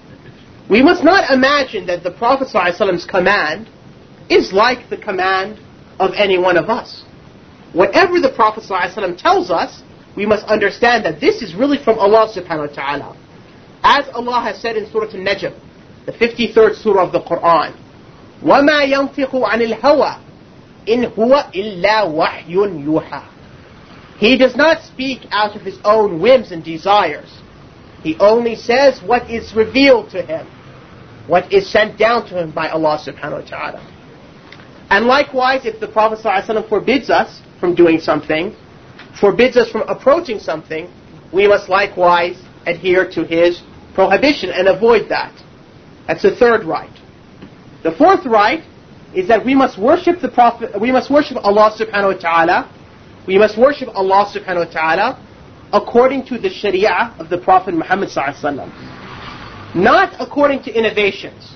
We must not imagine that the Prophet ﷺ's command is like the command of any one of us. Whatever the Prophet ﷺ tells us, we must understand that this is really from Allah subhanahu wa ta'ala. As Allah has said in Surah An-Najm, the fifty-third surah of the Quran, وَمَا يَنْطِقُ عَنِ الْهَوَىٰ إِنْ هُوَ إِلَّا وَحْيٌ يُوحَىٰ. He does not speak out of his own whims and desires. He only says what is revealed to him, what is sent down to him by Allah subhanahu wa ta'ala. And likewise, if the Prophet ﷺ forbids us from doing something, forbids us from approaching something, we must likewise adhere to his prohibition and avoid that. That's the third right. The fourth right is that we must worship the Prophet, we must worship Allah subhanahu wa ta'ala, we must worship Allah subhanahu wa ta'ala according to the sharia of the Prophet Muhammad sallallahu alaihi wasallam, not according to innovations.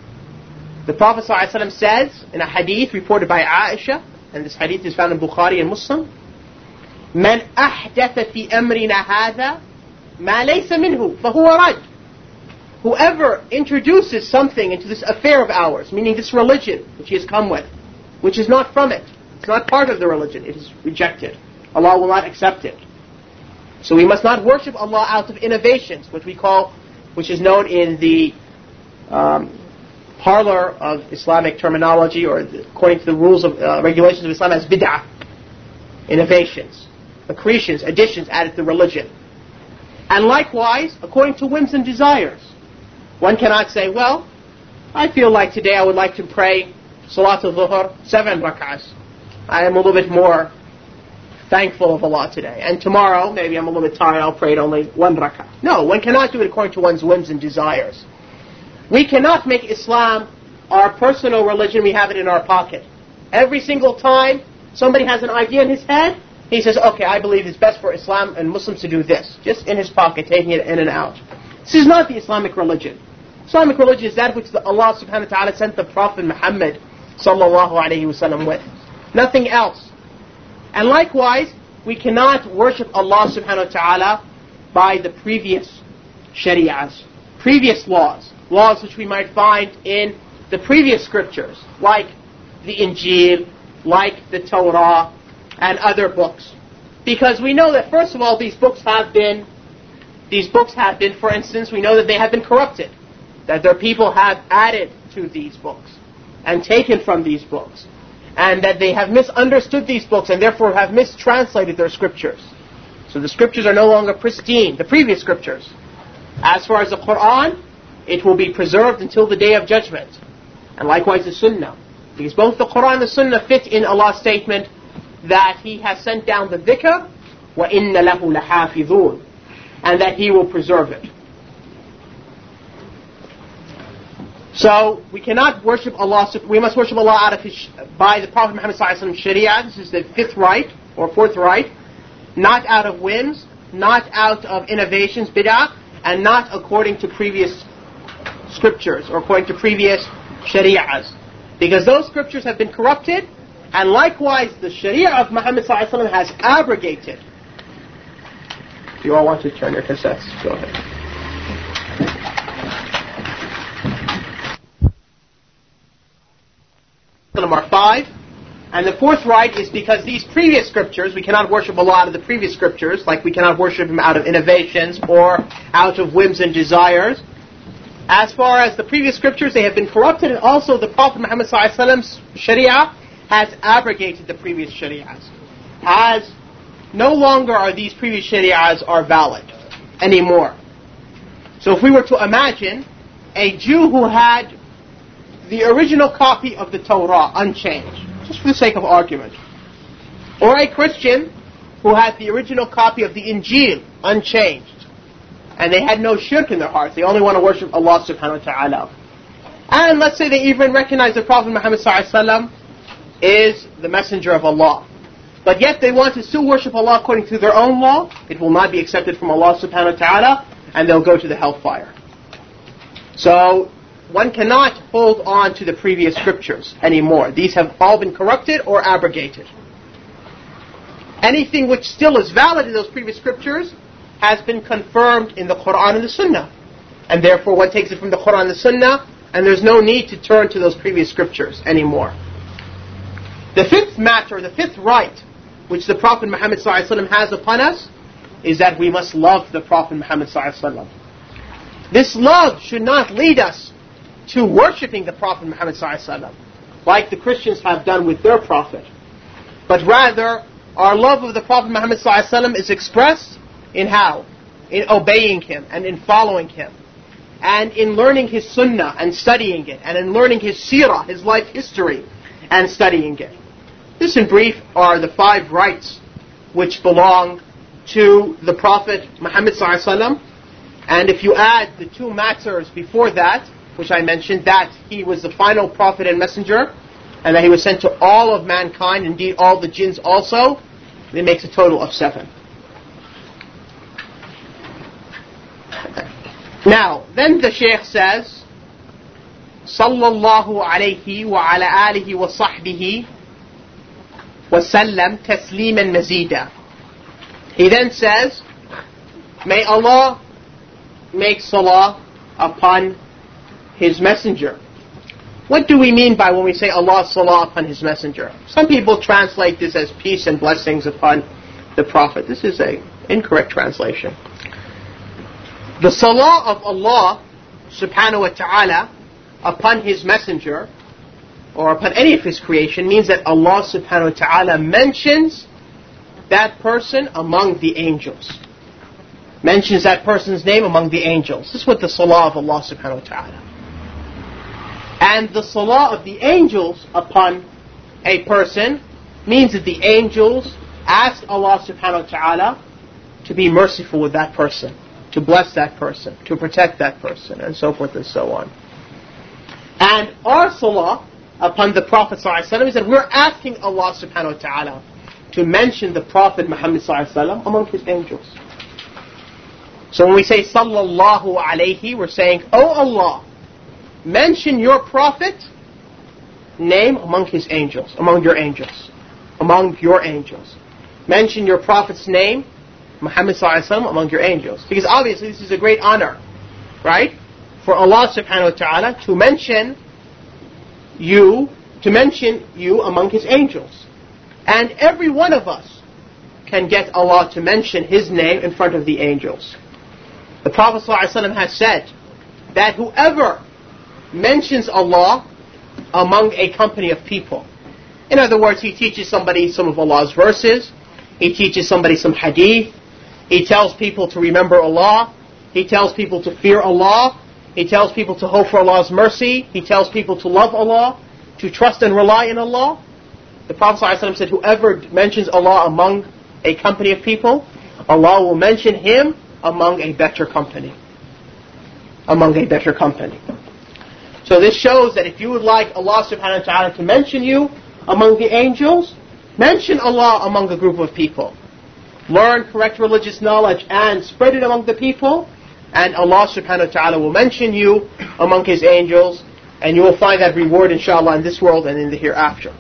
The Prophet ﷺ says in a hadith reported by Aisha, and this hadith is found in Bukhari and Muslim, مَنْ أَحْدَثَ فِي أَمْرِنَا هَذَا مَا لَيْسَ مِنْهُ فَهُوَ رَدٌّ. Whoever introduces something into this affair of ours, meaning this religion which he has come with, which is not from it, it's not part of the religion, it is rejected. Allah will not accept it. So we must not worship Allah out of innovations, which we call, which is known in the um, parlor of Islamic terminology, or the, according to the rules of uh, regulations of Islam, as bid'ah, innovations, accretions, additions added to religion. And likewise, according to whims and desires. One cannot say, well, I feel like today I would like to pray Salat al-Dhuhr, seven rak'ahs. I am a little bit more thankful of Allah today. And tomorrow, maybe I'm a little bit tired, I'll pray it only one rak'ah. No, one cannot do it according to one's whims and desires. We cannot make Islam our personal religion, we have it in our pocket. Every single time somebody has an idea in his head, he says, okay, I believe it's best for Islam and Muslims to do this. Just in his pocket, taking it in and out. This is not the Islamic religion. Islamic religion is that which the Allah subhanahu wa ta'ala sent the Prophet Muhammad sallallahu alayhi wa sallam with. Nothing else. And likewise, we cannot worship Allah subhanahu wa ta'ala by the previous shari'ahs, previous laws, laws which we might find in the previous scriptures, like the Injil, like the Torah, and other books. Because we know that, first of all, these books have been, these books have been, for instance, we know that they have been corrupted, that their people have added to these books, and taken from these books, and that they have misunderstood these books, and therefore have mistranslated their scriptures. So the scriptures are no longer pristine, the previous scriptures. As far as the Quran, it will be preserved until the Day of Judgment. And likewise the Sunnah. Because both the Quran and the Sunnah fit in Allah's statement that He has sent down the dhikr, وَإِنَّ لَهُ لَحَافِظُونَ, and that He will preserve it. So we cannot worship Allah, we must worship Allah out of his, by the Prophet Muhammad sallallahu alaihi wasallam sharia. This is the fifth right, or fourth right. Not out of whims, not out of innovations, bid'ah, and not according to previous scriptures, or according to previous shari'ahs. Because those scriptures have been corrupted, and likewise the sharia of Muhammad sallallahu alaihi wasallam has abrogated. If you all want to turn your cassettes, go ahead. Number five. And the fourth right is because these previous scriptures, we cannot worship Allah out of the previous scriptures, like we cannot worship Him out of innovations or out of whims and desires. as far as the previous scriptures, they have been corrupted, and also the Prophet Muhammad sallallahu alaihi wasallam's Sharia has abrogated the previous Sharias. Has no longer are these previous Sharias are valid anymore. So if we were to imagine a Jew who had the original copy of the Torah unchanged, just for the sake of argument, or a Christian who had the original copy of the Injil unchanged, and they had no shirk in their hearts, they only want to worship Allah subhanahu wa ta'ala. And let's say they even recognize the Prophet Muhammad sallallahu alaihi wasallam is the messenger of Allah, but yet they want to still worship Allah according to their own law, it will not be accepted from Allah subhanahu wa ta'ala, and they'll go to the hellfire. So one cannot hold on to the previous scriptures anymore. These have all been corrupted or abrogated. Anything which still is valid in those previous scriptures has been confirmed in the Quran and the Sunnah. And therefore one takes it from the Quran and the Sunnah, and there's no need to turn to those previous scriptures anymore. The fifth matter, the fifth right, which the Prophet Muhammad sallallahu alaihi wasallam has upon us, is that we must love the Prophet Muhammad sallallahu alaihi wasallam. This love should not lead us to worshipping the Prophet Muhammad sallallahu alaihi wasallam, like the Christians have done with their Prophet. But rather, our love of the Prophet Muhammad sallallahu alaihi wasallam is expressed in how? In obeying him and in following him, and in learning his sunnah and studying it, and in learning his seerah, his life history, and studying it. This in brief are the five rights which belong to the Prophet Muhammad sallallahu alaihi wasallam. And if you add the two matters before that, which I mentioned, that he was the final prophet and messenger, and that he was sent to all of mankind, indeed all the jinns also, it makes a total of seven. Now, then the Shaykh says, Sallallahu alayhi wa ala alihi wa sahbihi wa sallam tasliman mazida. He then says, may Allah make salah upon His messenger. What do we mean by when we say Allah salah upon His messenger? Some people translate this as peace and blessings upon the Prophet. This is an incorrect translation. The salah of Allah subhanahu wa ta'ala upon His messenger, or upon any of His creation, means that Allah subhanahu wa ta'ala mentions that person among the angels. Mentions that person's name among the angels. This is what the salah of Allah subhanahu wa ta'ala. And the salah of the angels upon a person means that the angels ask Allah subhanahu wa ta'ala to be merciful with that person, to bless that person, to protect that person, and so forth and so on. And our salah upon the Prophet sallallahu alaihi wasallam is that we're asking Allah subhanahu wa ta'ala to mention the Prophet Muhammad sallallahu alaihi wasallam among His angels. So when we say sallallahu alayhi, we're saying, oh Allah, mention your Prophet name among His angels, among your angels, among your angels. Mention your Prophet's name, Muhammad sallallahu alaihi wasallam, among your angels. Because obviously this is a great honor, right? For Allah subhanahu wa ta'ala to mention you, to mention you among His angels. And every one of us can get Allah to mention His name in front of the angels. The Prophet ﷺ has said that whoever mentions Allah among a company of people, in other words, he teaches somebody some of Allah's verses, he teaches somebody some hadith, he tells people to remember Allah, he tells people to fear Allah, he tells people to hope for Allah's mercy, he tells people to love Allah, to trust and rely in Allah. The Prophet ﷺ said, whoever mentions Allah among a company of people, Allah will mention him among a better company. Among a better company. So this shows that if you would like Allah subhanahu wa ta'ala to mention you among the angels, mention Allah among a group of people. Learn correct religious knowledge and spread it among the people, and Allah subhanahu wa ta'ala will mention you among His angels, and you will find that reward inshallah in this world and in the hereafter.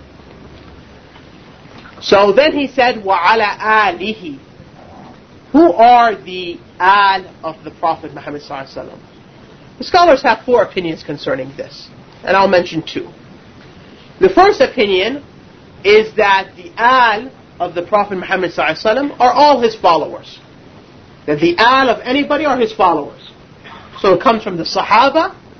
So then he said, وَعَلَى آلِهِ. Who are the al of the Prophet Muhammad sallallahu alaihi wasallam? The scholars have four opinions concerning this, and I'll mention two. The first opinion is that the al of the Prophet Muhammad sallallahu alaihi wasallam are all his followers. That the al of anybody are his followers. So it comes from the Sahaba,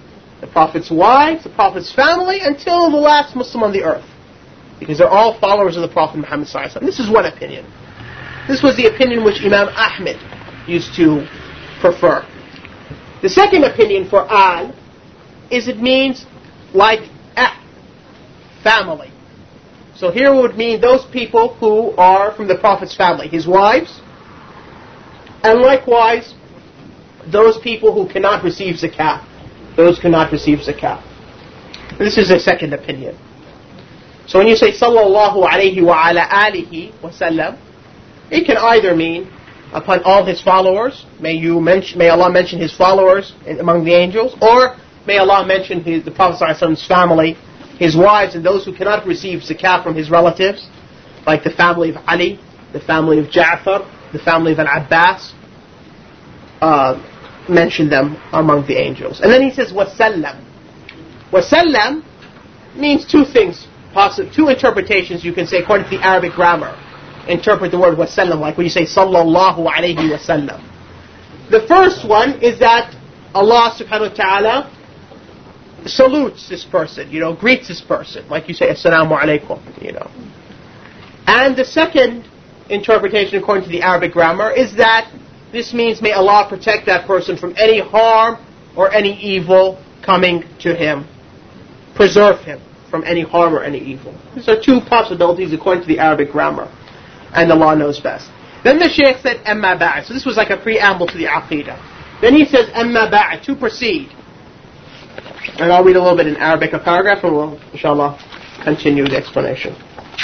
the Prophet's wives, the Prophet's family, until the last Muslim on the earth. Because they're all followers of the Prophet Muhammad sallallahu alaihi wasallam. This is one opinion. This was the opinion which Imam Ahmed used to prefer. The second opinion for al is it means like ah, family. So here would mean those people who are from the Prophet's family, his wives, and likewise those people who cannot receive zakah. Those cannot receive zakah. This is a second opinion. So when you say sallallahu alayhi wa ala alihi wa sallam, it can either mean upon all his followers, may you mention, may Allah mention his followers in, among the angels, or may Allah mention his, the Prophet sallallahu alaihi wasallam's family, his wives, and those who cannot receive zakah from his relatives, like the family of Ali, the family of Ja'far, the family of Al-Abbas, uh, mention them among the angels. And then he says wasallam. Wasallam means two things, possible, two interpretations you can say according to the Arabic grammar. Interpret the word wasallam, like when you say sallallahu alayhi wasallam. The first one is that Allah subhanahu wa ta'ala salutes this person, you know, greets this person, like you say assalamu alaykum, you know. And the second interpretation according to the Arabic grammar is that this means may Allah protect that person from any harm or any evil coming to him. Preserve him from any harm or any evil. These are two possibilities according to the Arabic grammar. And Allah knows best. Then the Shaykh said, Amma ba'd. So this was like a preamble to the Aqidah. Then he says, Amma ba'd, to proceed. And I'll read a little bit in Arabic, a paragraph, and we'll, inshallah, continue the explanation.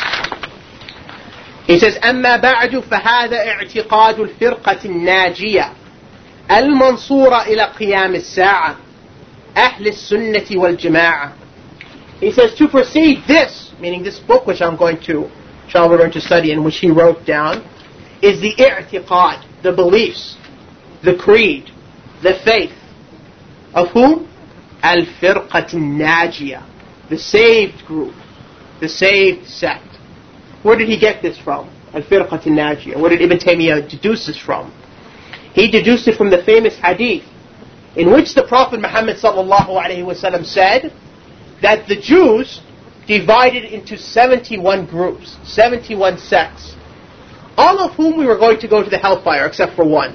He says, أما بعد فهذا اعتقاد الفرقة الناجية المنصورة إلى قيام الساعة أهل السنة والجماعة. He says, to proceed, this, meaning this book which I'm going to, inshallah we're going to study and which he wrote down, is the i'tiqad, the beliefs, the creed, the faith of whom? Al-firqat al-najiyah, the saved group, the saved sect. Where did he get this from? Al-firqat al-najiyah. Where did Ibn Taymiyyah deduce this from? He deduced it from the famous hadith in which the Prophet Muhammad sallallahu alaihi wasallam said that the Jews divided into seventy-one groups, seventy-one sects, all of whom we were going to go to the hellfire except for one.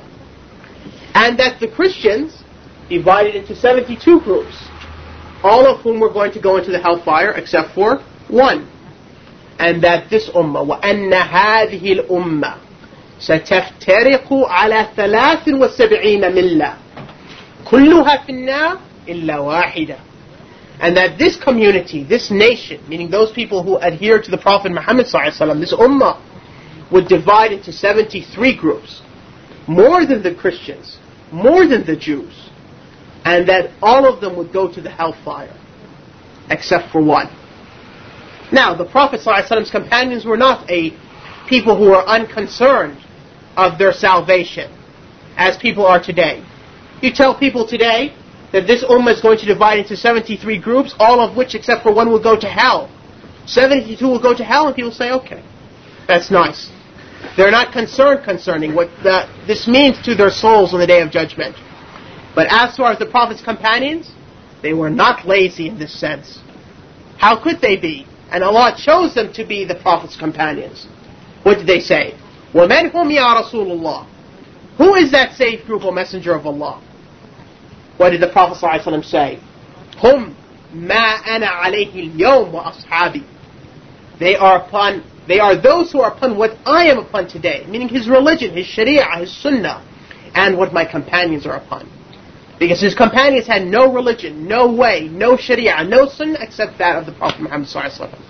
And that the Christians divided into seventy-two groups, all of whom were going to go into the hellfire except for one. And that this ummah, وَأَنَّ هَذِهِ الْأُمَّةِ سَتَفْتَرِقُ عَلَى ثَلَاثٍ وَسَبْعِينَ مِلَّةٍ كُلُّهَا فِي النَّارِ إِلَّا وَاحِدَةٍ. And that this community, this nation, meaning those people who adhere to the Prophet Muhammad sallallahu alaihi wasallam, this ummah, would divide into seventy-three groups, more than the Christians, more than the Jews, and that all of them would go to the hellfire, except for one. Now, the Prophet ﷺ's companions were not a people who were unconcerned of their salvation, as people are today. You tell people today that this ummah is going to divide into seventy-three groups, all of which except for one will go to hell. seventy-two will go to hell, and people say, okay, that's nice. They're not concerned concerning what the, this means to their souls on the Day of Judgment. But as far as the Prophet's companions, they were not lazy in this sense. How could they be? And Allah chose them to be the Prophet's companions. What did they say? وَمَنْ هُمْ يَا رَسُولُ اللَّهِ. Who is that saved group, O Messenger of Allah? What did the Prophet ﷺ say? هُمْ مَا أَنَا عَلَيْهِ الْيَوْمِ وَأَصْحَابِي. They are upon, they are those who are upon what I am upon today, meaning his religion, his sharia, his sunnah, and what my companions are upon. Because his companions had no religion, no way, no sharia, no sunnah except that of the Prophet Muhammad sallallahu alaihi wasallam.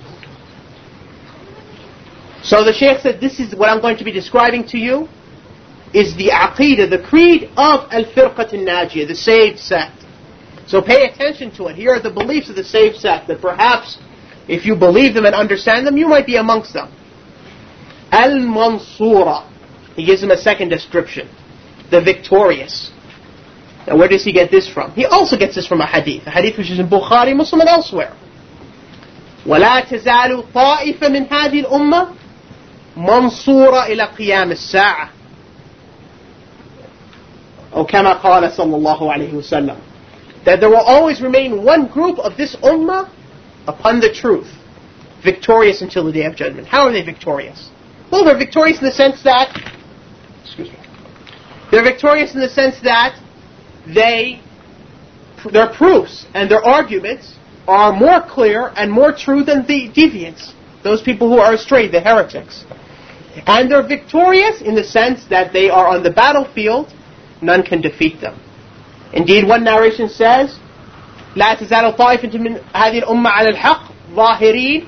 So the Shaykh said, this is what I'm going to be describing to you, is the aqidah, the creed of al-firqat al-najiyah, the saved sect. So pay attention to it. Here are the beliefs of the saved sect, that perhaps if you believe them and understand them, you might be amongst them. Al-mansura. He gives them a second description. The victorious. Now where does he get this from? He also gets this from a hadith. A hadith which is in Bukhari, Muslim, and elsewhere. وَلَا تَزَالُ طَائِفَ مِنْ هَذِهِ الْأُمَّةِ مَنْصُورَ إِلَى قِيَامِ السَّاعَةِ. أو كما قال صلى الله عليه وسلم. that there will always remain one group of this ummah upon the truth, victorious until the day of judgment. How are they victorious? Well, they're victorious in the sense that, excuse me, they're victorious in the sense that they, their proofs and their arguments are more clear and more true than the deviants, those people who are astray, the heretics. And they're victorious in the sense that they are on the battlefield, none can defeat them. Indeed, one narration says, لا تزال طائفة من هذه الأمة على الحق ظاهرين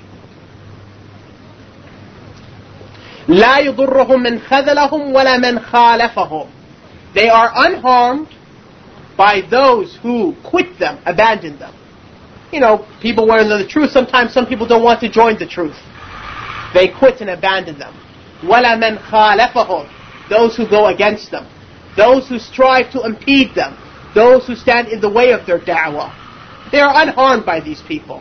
لا يضرهم من خذلهم ولا من خالفهم. They are unharmed by those who quit them, abandon them. You know, people were in the truth. Sometimes some people don't want to join the truth. They quit and abandon them. وَلَا مَنْ خَالَفَهُمْ. Those who go against them. Those who strive to impede them. Those who stand in the way of their da'wah. They are unharmed by these people.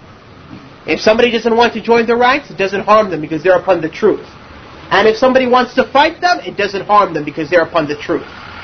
If somebody doesn't want to join the ranks, it doesn't harm them because they're upon the truth. And if somebody wants to fight them, it doesn't harm them because they're upon the truth.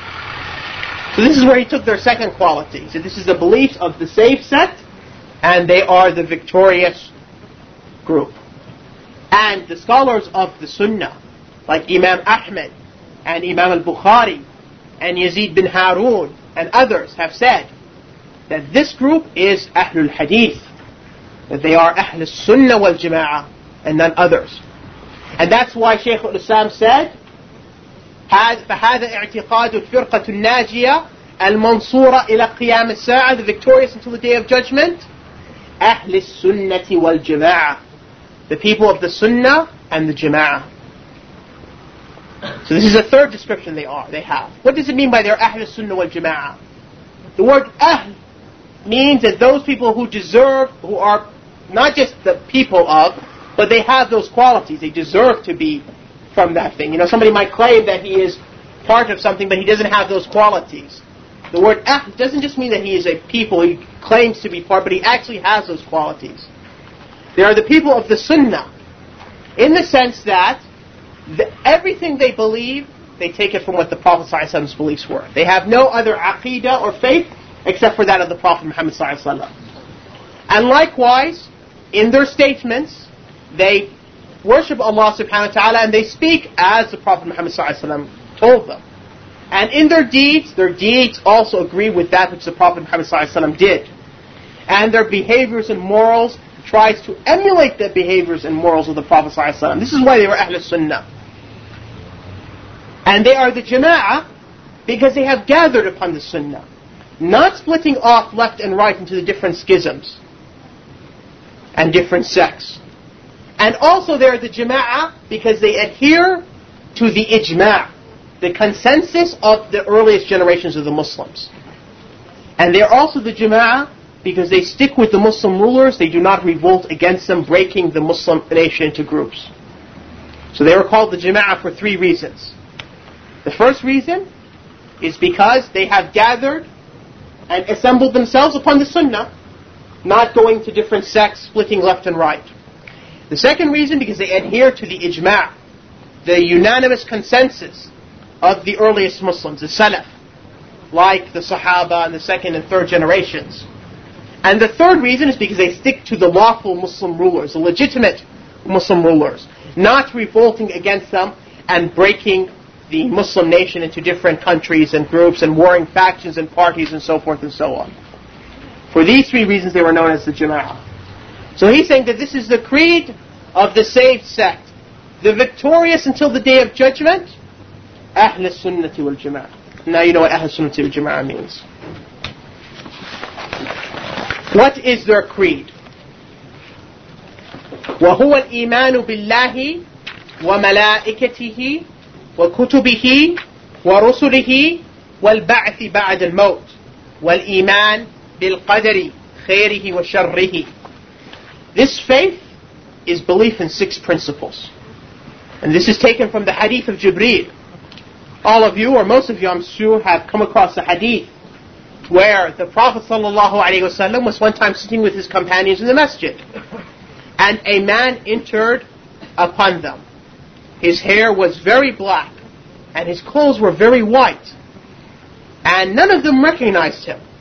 So this is where he took their second quality. So this is the beliefs of the saved sect, and they are the victorious group. And the scholars of the Sunnah, like Imam Ahmed and Imam al-Bukhari and Yazid bin Harun and others, have said that this group is Ahlul Hadith, that they are Ahlul Sunnah wal Jama'ah and none others. And that's why Shaykh al-Islam said, فهذا اعتقاد الفرقة الناجية المنصورة إلى قيام الساعة, the victorious until the day of judgment, أهل السنة والجماعة, the people of the Sunnah and the Jama'ah. So this is a third description they are, they have. What does it mean by their Ahl Sunnah wal Jama'ah? The word Ahl means that those people who deserve, who are not just the people of, but they have those qualities. They deserve to be from that thing. You know, somebody might claim that he is part of something, but he doesn't have those qualities. The word Ahl doesn't just mean that he is a people, he claims to be part, but he actually has those qualities. They are the people of the Sunnah, in the sense that the, everything they believe, they take it from what the Prophet ﷺ's beliefs were. They have no other aqidah or faith except for that of the Prophet Muhammad ﷺ. And likewise, in their statements, they worship Allah subhanahu wa ta'ala and they speak as the Prophet Muhammad ﷺ told them. And in their deeds, their deeds also agree with that which the Prophet Muhammad ﷺ did. And their behaviors and morals tries to emulate the behaviors and morals of the Prophet ﷺ. This is why they were Ahl Sunnah. And they are the Jama'ah because they have gathered upon the Sunnah, not splitting off left and right into the different schisms and different sects. And also they are the Jama'ah because they adhere to the ijma', the consensus of the earliest generations of the Muslims. And they are also the Jama'ah because they stick with the Muslim rulers, they do not revolt against them, breaking the Muslim nation into groups. So they were called the Jama'ah for three reasons. The first reason is because they have gathered and assembled themselves upon the Sunnah, not going to different sects, splitting left and right. The second reason, because they adhere to the ijma', the unanimous consensus of the earliest Muslims, the Salaf, like the Sahaba and the second and third generations. And the third reason is because they stick to the lawful Muslim rulers, the legitimate Muslim rulers, not revolting against them and breaking the Muslim nation into different countries and groups and warring factions and parties and so forth and so on. For these three reasons they were known as the Jama'ah. So he's saying that this is the creed of the saved sect, the victorious until the day of judgment, Ahl Sunnati wal Jama'ah. Now you know what Ahl Sunnati wal Jama'ah means. What is their creed? وهو الإيمان بالله وملائكته وكتبه ورسله والبعث بعد الموت والإيمان بالقدر خيره وشره. This faith is belief in six principles. And this is taken from the hadith of Jibreel. All of you, or most of you I'm sure, have come across the hadith where the Prophet ﷺ was one time sitting with his companions in the masjid, and a man entered upon them. His hair was very black, and his clothes were very white, and none of them recognized him.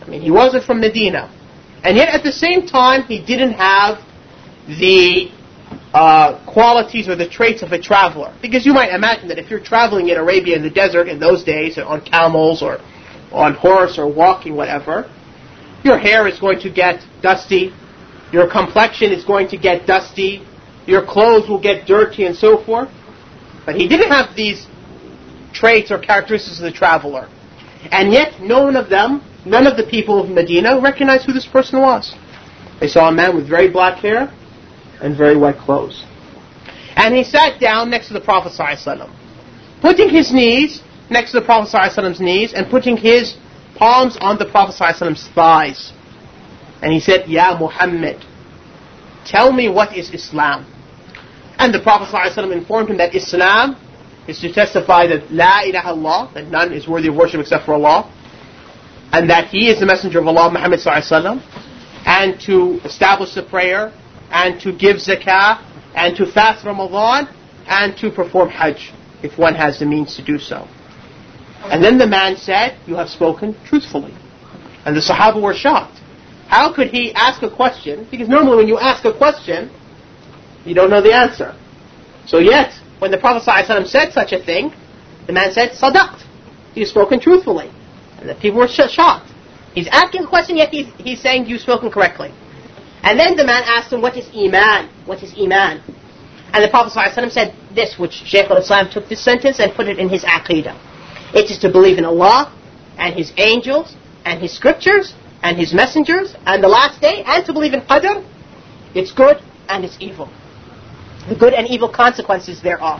I mean, he wasn't from Medina. And yet at the same time, he didn't have the uh, qualities or the traits of a traveler. Because you might imagine that if you're traveling in Arabia in the desert in those days, on camels or on horse or walking, whatever, your hair is going to get dusty, your complexion is going to get dusty, your clothes will get dirty and so forth. But he didn't have these traits or characteristics of the traveler. And yet, none of them, none of the people of Medina recognized who this person was. They saw a man with very black hair and very white clothes. And he sat down next to the Prophet ﷺ, putting his knees next to the Prophet ﷺ's knees and putting his palms on the Prophet ﷺ's thighs. And he said, Ya Muhammad, tell me what is Islam. And the Prophet ﷺ informed him that Islam is to testify that La ilaha illallah, that none is worthy of worship except for Allah, and that He is the Messenger of Allah, Muhammad ﷺ, and to establish the prayer, and to give zakah, and to fast Ramadan, and to perform Hajj, if one has the means to do so. And then the man said, you have spoken truthfully. And the Sahaba were shocked. How could he ask a question? Because normally when you ask a question, you don't know the answer. So yet, when the Prophet ﷺ said such a thing, the man said, Sadaqt, you've spoken truthfully. And the people were sh- shocked. He's asking a question, yet he's, he's saying, you've spoken correctly. And then the man asked him, what is Iman? What is Iman? And the Prophet ﷺ said this, which Shaykh al-Islam took this sentence and put it in his Aqidah. It is to believe in Allah, and His angels, and His scriptures, and His messengers, and the last day, and to believe in Qadr, its good and its evil. The good and evil consequences thereof.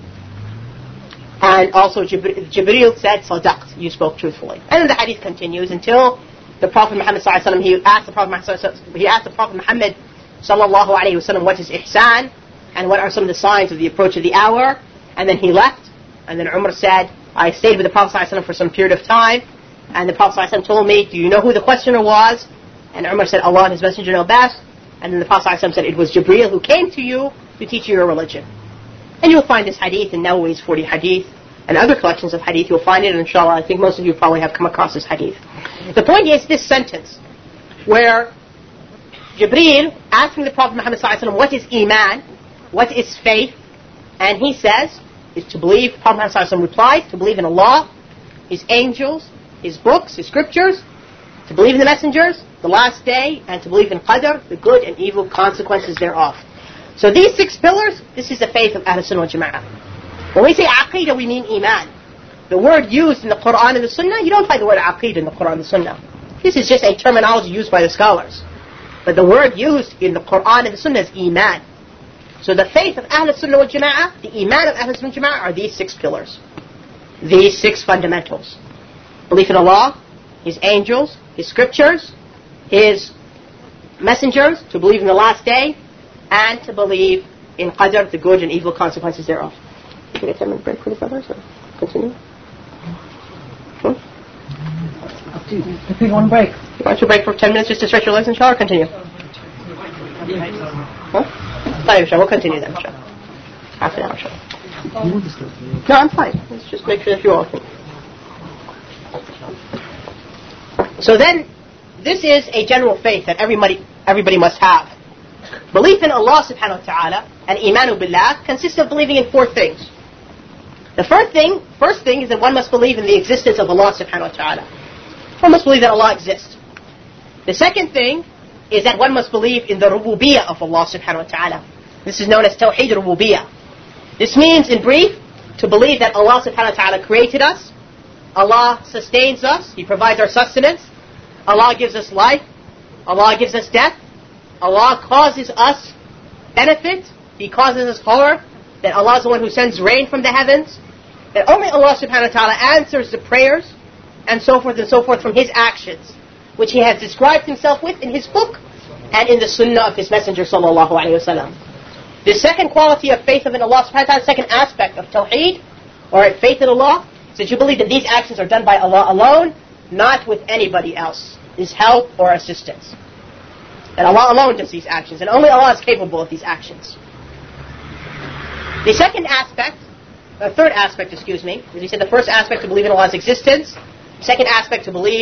And also Jibreel, Jibreel said, Sadaqt, you spoke truthfully. And then the hadith continues until the Prophet Muhammad sallallahu alaihi wasallam, he asked the Prophet Muhammad, he asked the Prophet Muhammad sallallahu alaihi wasallam, what is ihsan, and what are some of the signs of the approach of the hour, and then he left, and then Umar said, I stayed with the Prophet sallallahu alaihi wasallam for some period of time, and the Prophet sallallahu alaihi wasallam told me, do you know who the questioner was? And Umar said, Allah and His Messenger know best. And then the Prophet sallallahu alaihi wasallam said, it was Jibreel who came to you to teach you your religion. And you'll find this hadith in Nawawi's forty hadith, and other collections of hadith, you'll find it, and inshallah, I think most of you probably have come across this hadith. The point is this sentence, where Jibreel asking the Prophet Muhammad sallallahu alaihi wasallam, what is Iman, what is faith, and he says, is to believe, Prophet Muhammad sallallahu alaihi wasallam replied, to believe in Allah, His angels, His books, His scriptures, to believe in the messengers, the last day, and to believe in Qadr, the good and evil consequences thereof. So these six pillars, this is the faith of Ahl Sunnah wal Jama'ah. When we say Aqidah, we mean Iman. The word used in the Quran and the Sunnah, you don't find the word Aqidah in the Quran and the Sunnah. This is just a terminology used by the scholars. But the word used in the Quran and the Sunnah is Iman. So the faith of Ahl Sunnah wal Jama'ah, the Iman of Ahl Sunnah wal Jama'ah are these six pillars. These six fundamentals. Belief in Allah, His angels, His scriptures, His messengers, to believe in the last day, and to believe in Qadr, the good and evil consequences thereof. Can we get a ten minute break for the brothers, or continue? Hmm? If you want to break. You want to break for ten minutes just to stretch your legs, inshallah, or continue? Huh? Fine, inshallah, we'll continue then, inshallah. Half an hour, inshallah. No, I'm fine. Let's just make sure that you all can. So then, this is a general faith that everybody, everybody must have. Belief in Allah subhanahu wa ta'ala and Imanu Billah consists of believing in four things. The first thing, first thing is that one must believe in the existence of Allah subhanahu wa ta'ala. One must believe that Allah exists. The second thing is that one must believe in the rububiyyah of Allah subhanahu wa ta'ala. This is known as Tawheed Rububiyyah. This means, in brief, to believe that Allah subhanahu wa ta'ala created us, Allah sustains us, He provides our sustenance, Allah gives us life, Allah gives us death, Allah causes us benefit, He causes us harm, that Allah is the one who sends rain from the heavens, that only Allah subhanahu wa ta'ala answers the prayers, and so forth and so forth from His actions, which He has described Himself with in His book and in the sunnah of His Messenger sallallahu alayhi wa sallam. The second quality of faith in Allah subhanahu wa ta'ala, the second aspect of Tawheed, or faith in Allah, is that you believe that these actions are done by Allah alone, not with anybody else, His help or assistance. That Allah alone does these actions, and only Allah is capable of these actions. The second aspect, the third aspect, excuse me, as we said, the first aspect to believe in Allah's existence, the second aspect to believe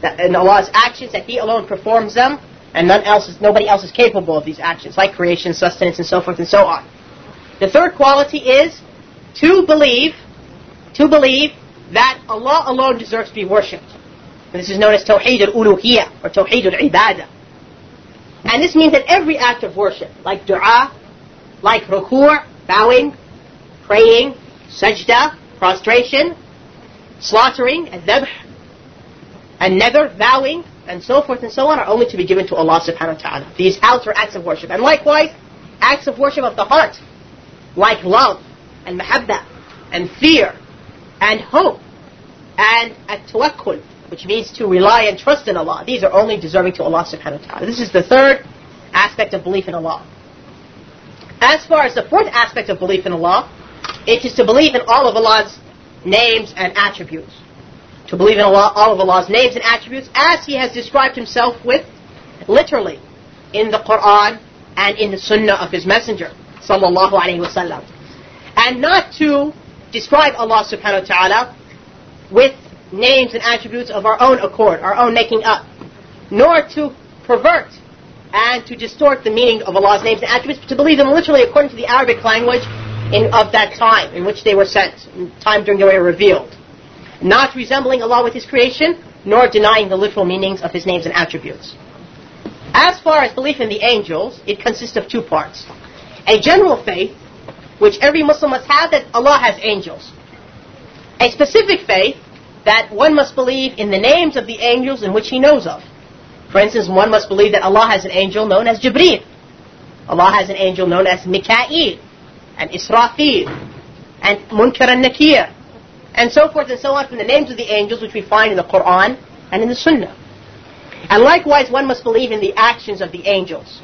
that in Allah's actions, that He alone performs them, and none else is, nobody else is capable of these actions, like creation, sustenance, and so forth and so on. The third quality is to believe, to believe that Allah alone deserves to be worshipped. And this is known as Tawheed al-Uluhiyyah, or Tawheed al-Ibadah. And this means that every act of worship, like dua, like ruku', bowing, praying, sajda, prostration, slaughtering, and dhabh, and nadhr, vowing, and so forth and so on, are only to be given to Allah subhanahu wa ta'ala. These outer acts of worship. And likewise, acts of worship of the heart, like love, and mahabba, and fear, and hope, and at-tawakkul, which means to rely and trust in Allah. These are only deserving to Allah subhanahu wa ta'ala. This is the third aspect of belief in Allah. As far as the fourth aspect of belief in Allah, it is to believe in all of Allah's names and attributes. To believe in Allah, all of Allah's names and attributes as He has described Himself with, literally, in the Quran and in the Sunnah of His Messenger, sallallahu alayhi wa sallam. And not to describe Allah subhanahu wa ta'ala with names and attributes of our own accord, our own making up, nor to pervert and to distort the meaning of Allah's names and attributes, but to believe them literally according to the Arabic language in, of that time in which they were sent, in time during they were revealed. Not resembling Allah with His creation, nor denying the literal meanings of His names and attributes. As far as belief in the angels, it consists of two parts. A general faith, which every Muslim must have, that Allah has angels. A specific faith, that one must believe in the names of the angels in which He knows of. For instance, one must believe that Allah has an angel known as Jibreel. Allah has an angel known as Mika'il, and Israfil, and Munkar and Nakir, and so forth and so on from the names of the angels which we find in the Quran and in the Sunnah. And likewise, one must believe in the actions of the angels.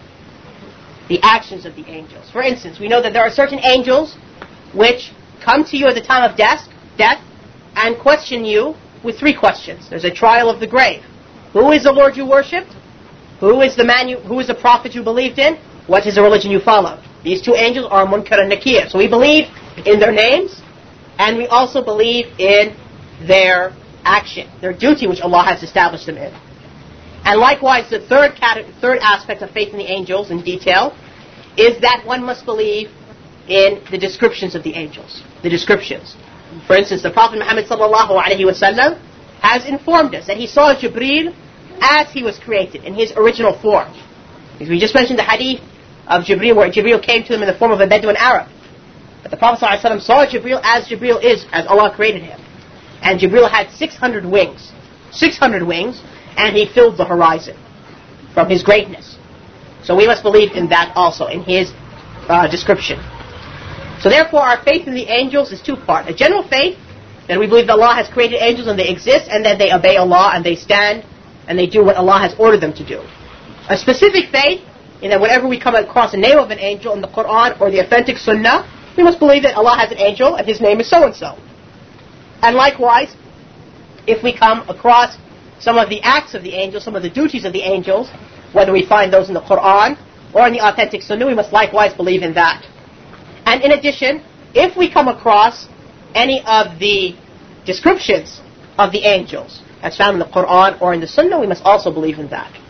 The actions of the angels. For instance, we know that there are certain angels which come to you at the time of death, death and question you with three questions. There's a trial of the grave. Who is the Lord you worshipped? Who is the man you, who is the prophet you believed in? What is the religion you followed? These two angels are Munkar and Nakir. So we believe in their names, and we also believe in their action, their duty which Allah has established them in. And likewise, the third category, third aspect of faith in the angels in detail is that one must believe in the descriptions of the angels. The descriptions. For instance, the Prophet Muhammad sallallahu alaihi wasallam has informed us that he saw Jibreel as he was created, in his original form. Because we just mentioned the hadith of Jibreel, where Jibreel came to him in the form of a Bedouin Arab. But the Prophet sallallahu alaihi wasallam saw Jibreel as Jibreel is, as Allah created him. And Jibreel had six hundred wings. six hundred wings, and he filled the horizon from his greatness. So we must believe in that also, in his uh, description. So therefore, our faith in the angels is two-part. A general faith, that we believe that Allah has created angels and they exist, and that they obey Allah and they stand and they do what Allah has ordered them to do. A specific faith, in that whenever we come across a name of an angel in the Quran or the authentic Sunnah, we must believe that Allah has an angel and his name is so-and-so. And likewise, if we come across some of the acts of the angels, some of the duties of the angels, whether we find those in the Quran or in the authentic Sunnah, we must likewise believe in that. And in addition, if we come across any of the descriptions of the angels as found in the Quran or in the Sunnah, we must also believe in that.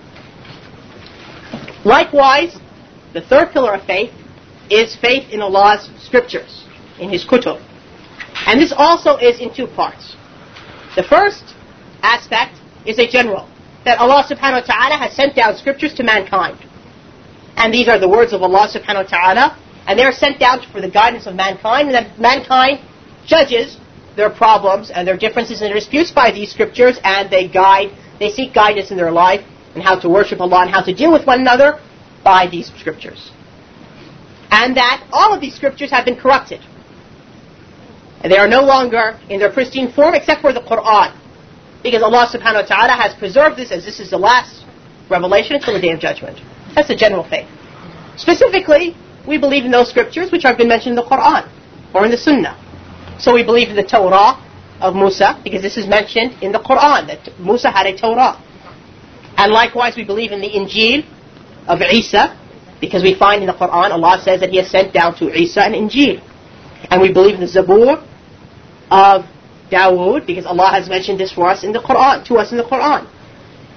Likewise, the third pillar of faith is faith in Allah's scriptures, in His kutub. And this also is in two parts. The first aspect is a general, that Allah subhanahu wa ta'ala has sent down scriptures to mankind. And these are the words of Allah subhanahu wa ta'ala, and they are sent down for the guidance of mankind, and that mankind judges their problems and their differences and disputes by these scriptures, and they guide, they seek guidance in their life and how to worship Allah and how to deal with one another by these scriptures. And that all of these scriptures have been corrupted. And they are no longer in their pristine form except for the Quran. Because Allah subhanahu wa ta'ala has preserved this as this is the last revelation until the Day of Judgment. That's the general faith. Specifically, we believe in those scriptures which have been mentioned in the Quran or in the Sunnah. So we believe in the Torah of Musa, because this is mentioned in the Quran, that Musa had a Torah. And likewise we believe in the Injil of Isa, because we find in the Quran Allah says that He has sent down to Isa an Injil. And we believe in the Zabur of Dawood, because Allah has mentioned this for us in the Quran, to us in the Quran.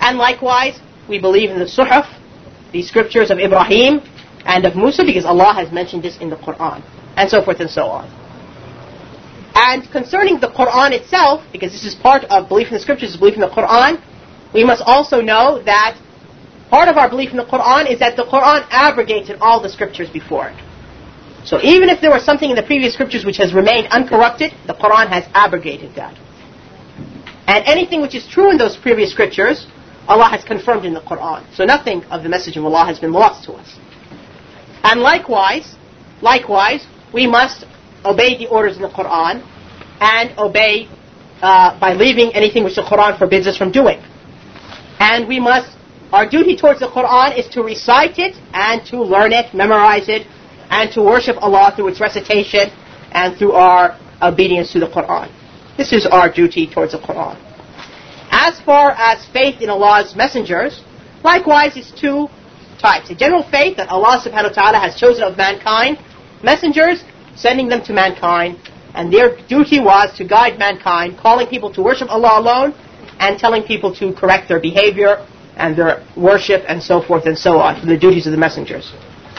And likewise, we believe in the Suhuf, the scriptures of Ibrahim and of Musa, because Allah has mentioned this in the Quran, and so forth and so on. And concerning the Quran itself, because this is part of belief in the scriptures, is belief in the Quran, we must also know that part of our belief in the Quran is that the Quran abrogated all the scriptures before it. So even if there was something in the previous scriptures which has remained uncorrupted, the Quran has abrogated that. And anything which is true in those previous scriptures, Allah has confirmed in the Quran. So nothing of the message of Allah has been lost to us. And likewise, likewise, we must obey the orders in the Quran and obey uh, by leaving anything which the Quran forbids us from doing. And we must, our duty towards the Quran is to recite it and to learn it, memorize it, and to worship Allah through its recitation and through our obedience to the Quran. This is our duty towards the Quran. As far as faith in Allah's messengers, likewise it's two types. A general faith that Allah subhanahu wa ta'ala has chosen of mankind, messengers, sending them to mankind, and their duty was to guide mankind, calling people to worship Allah alone, and telling people to correct their behavior and their worship and so forth and so on, from the duties of the messengers.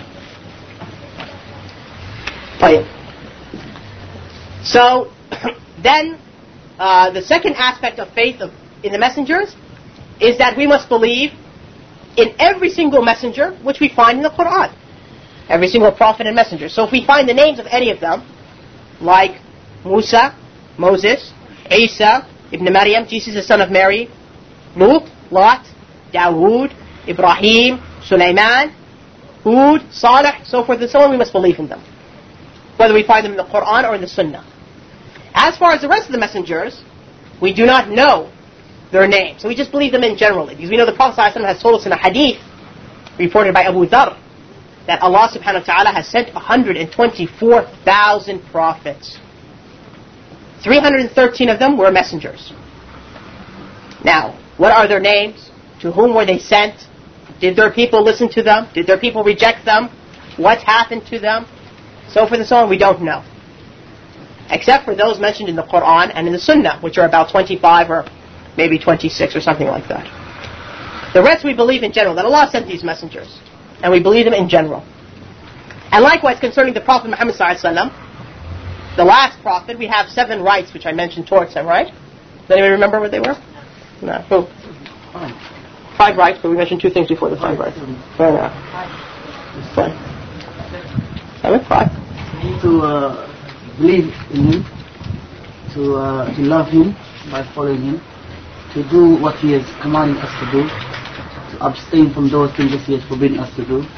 So, then, uh, the second aspect of faith of, in the messengers is that we must believe in every single messenger which we find in the Quran. Every single prophet and messenger. So if we find the names of any of them, like Musa, Moses, Isa, Ibn Maryam, Jesus the son of Mary, Lut, Lot, Dawood, Ibrahim, Sulaiman, Hud, Salih, so forth and so on, we must believe in them. Whether we find them in the Quran or in the Sunnah. As far as the rest of the messengers, we do not know their names. So we just believe them in generally. Because we know the Prophet ﷺ has told us in a hadith, reported by Abu Dharr, that Allah subhanahu wa ta'ala has sent one hundred twenty-four thousand prophets. three hundred thirteen of them were messengers. Now, what are their names? To whom were they sent? Did their people listen to them? Did their people reject them? What happened to them? So forth and so on, we don't know. Except for those mentioned in the Quran and in the Sunnah, which are about twenty-five or maybe twenty-six or something like that. The rest we believe in general, that Allah sent these messengers. And we believe them in general. And likewise, concerning the Prophet Muhammad sallallahu alaihi wasallam, the last prophet, we have seven rights which I mentioned towards him, right? Does anyone remember what they were? No. Who? Five. Five rights, but we mentioned two things before the five rights. Fair enough. Fine. Seven? Five? To uh, believe in him, to, uh, to love him by following him, to do what he has commanded us to do, to abstain from those things that he has forbidden us to do.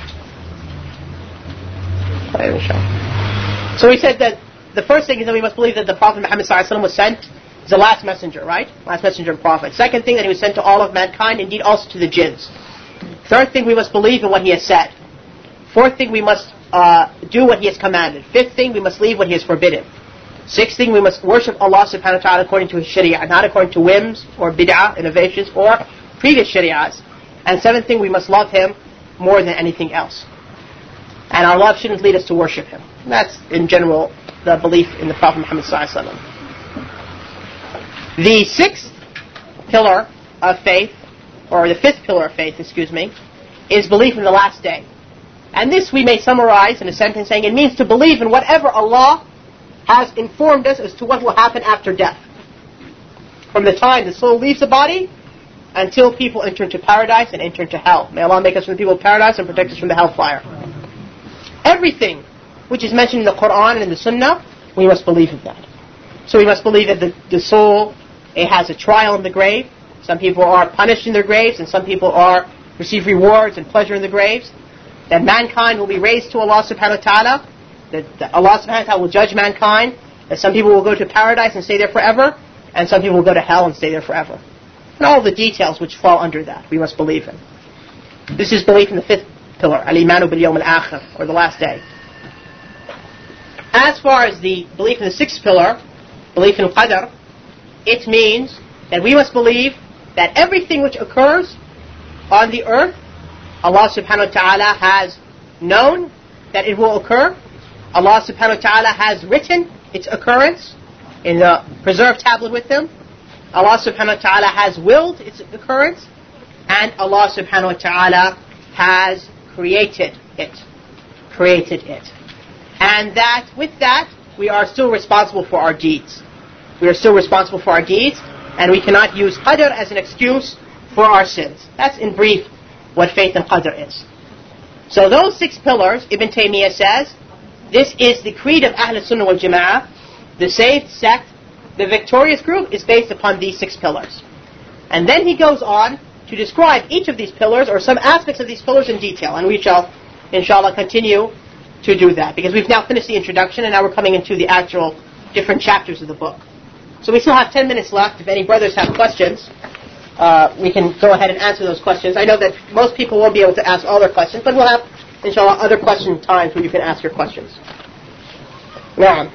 So we said that the first thing is that we must believe that the Prophet Muhammad sallallahu alaihi wasallam was sent as the last messenger, right? Last messenger and prophet. Second thing, that he was sent to all of mankind, indeed also to the jinns. Third thing, we must believe in what he has said. Fourth thing, we must uh, do what he has commanded. Fifth thing, we must leave what he has forbidden. Sixth thing, we must worship Allah subhanahu wa ta'ala according to his sharia, not according to whims or bid'ah, innovations, or previous shariahs. And seventh thing, we must love him more than anything else. And our love shouldn't lead us to worship him. That's, in general, the belief in the Prophet Muhammad sallallahu alaihi wasallam. The sixth pillar of faith, or the fifth pillar of faith, excuse me, is belief in the last day. And this we may summarize in a sentence saying it means to believe in whatever Allah has informed us as to what will happen after death. From the time the soul leaves the body until people enter into paradise and enter into hell. May Allah make us from the people of paradise and protect us from the hellfire. Everything which is mentioned in the Quran and in the Sunnah, we must believe in that. So we must believe that the, the soul, it has a trial in the grave. Some people are punished in their graves, and some people are receive rewards and pleasure in the graves. That mankind will be raised to Allah subhanahu wa ta'ala. That, that Allah subhanahu wa ta'ala will judge mankind. That some people will go to paradise and stay there forever, and some people will go to hell and stay there forever. And all the details which fall under that, we must believe in. This is belief in the fifth pillar, al-imanu bil-yawm al-akhir, or the last day. As far as the belief in the sixth pillar, belief in qadr, it means that we must believe that everything which occurs on the earth, Allah subhanahu wa ta'ala has known that it will occur. Allah subhanahu wa ta'ala has written its occurrence in the preserved tablet with him. Allah subhanahu wa ta'ala has willed its occurrence. and Allah subhanahu wa ta'ala has created it. Created it. And that, with that, we are still responsible for our deeds. We are still responsible for our deeds, and we cannot use qadr as an excuse for our sins. That's in brief what faith in qadr is. So those six pillars, Ibn Taymiyyah says, this is the creed of Ahl Sunnah wal Jama'ah. The saved sect, the victorious group, is based upon these six pillars. And then he goes on to describe each of these pillars or some aspects of these pillars in detail. And we shall, inshallah, continue to do that. Because we've now finished the introduction and now we're coming into the actual different chapters of the book. So we still have ten minutes left. If any brothers have questions, uh, we can go ahead and answer those questions. I know that most people won't be able to ask all their questions, but we'll have, inshallah, other question times where you can ask your questions. Now,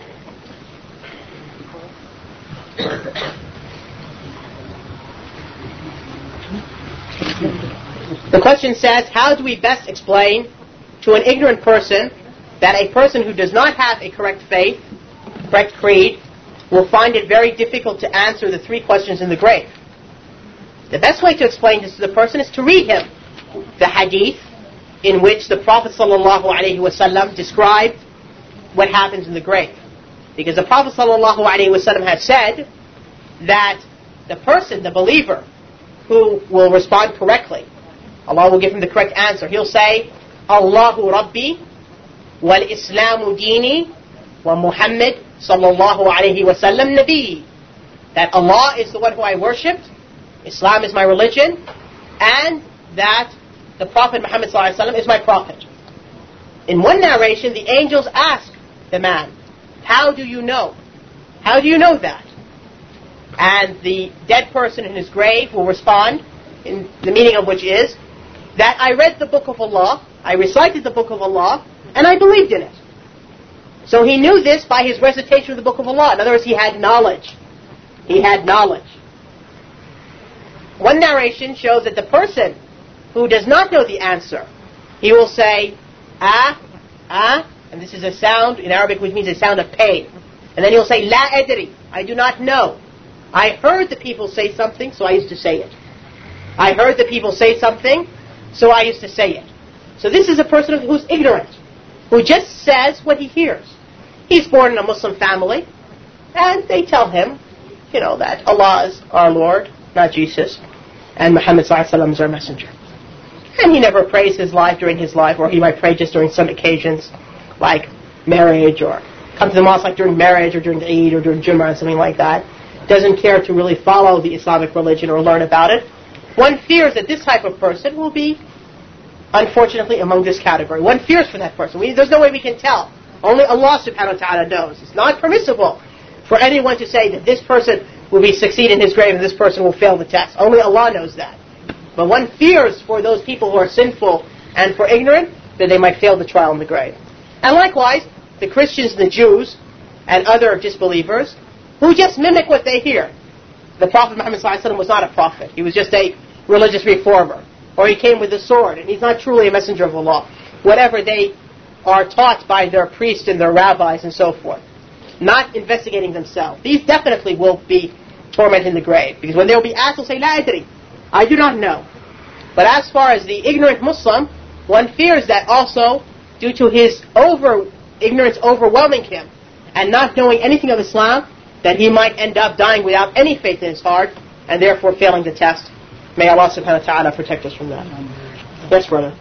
the question says, how do we best explain to an ignorant person that a person who does not have a correct faith, correct creed, will find it very difficult to answer the three questions in the grave? The best way to explain this to the person is to read him the hadith in which the Prophet ﷺ described what happens in the grave. Because the Prophet ﷺ had said that the person, the believer, who will respond correctly, Allah will give him the correct answer. He'll say, Allahu Rabbi, wal Islamu Dini, wa Muhammad sallallahu alayhi wa sallam Nabi. That Allah is the one who I worshipped, Islam is my religion, and that the Prophet Muhammad sallallahu alayhi wa sallam is my prophet. In one narration, the angels ask the man, how do you know? How do you know that? And the dead person in his grave will respond, in the meaning of which is, that I read the book of Allah, I recited the book of Allah, and I believed in it. So he knew this by his recitation of the book of Allah. In other words, he had knowledge. He had knowledge. One narration shows that the person who does not know the answer, he will say, ah, ah, and this is a sound in Arabic which means a sound of pain. And then he'll say, la adri, I do not know. I heard the people say something, so I used to say it. I heard the people say something, so I used to say it. So this is a person who's ignorant, who just says what he hears. He's born in a Muslim family, and they tell him, you know, that Allah is our Lord, not Jesus, and Muhammad sallallahu alaihi wasallam is our messenger. And he never prays his life during his life, or he might pray just during some occasions, like marriage, or come to the mosque like during marriage, or during Eid, or during Jummah, or something like that. Doesn't care to really follow the Islamic religion or learn about it. One fears that this type of person will be, unfortunately, among this category. One fears for that person. We, there's no way we can tell. Only Allah subhanahu wa ta'ala knows. It's not permissible for anyone to say that this person will be succeed in his grave and this person will fail the test. Only Allah knows that. But one fears for those people who are sinful and for ignorant that they might fail the trial in the grave. And likewise, the Christians and the Jews and other disbelievers who just mimic what they hear. The Prophet Muhammad sallallahu alaihi wasallam was not a prophet. He was just a religious reformer. Or he came with a sword, and he's not truly a messenger of Allah. Whatever they are taught by their priests and their rabbis and so forth. Not investigating themselves. These definitely will be tormented in the grave. Because when they will be asked, they'll say, La adri, I do not know. But as far as the ignorant Muslim, one fears that also, due to his over ignorance overwhelming him, and not knowing anything of Islam, that he might end up dying without any faith in his heart, and therefore failing the test. May Allah subhanahu wa ta'ala protect us from that. Yes, brother.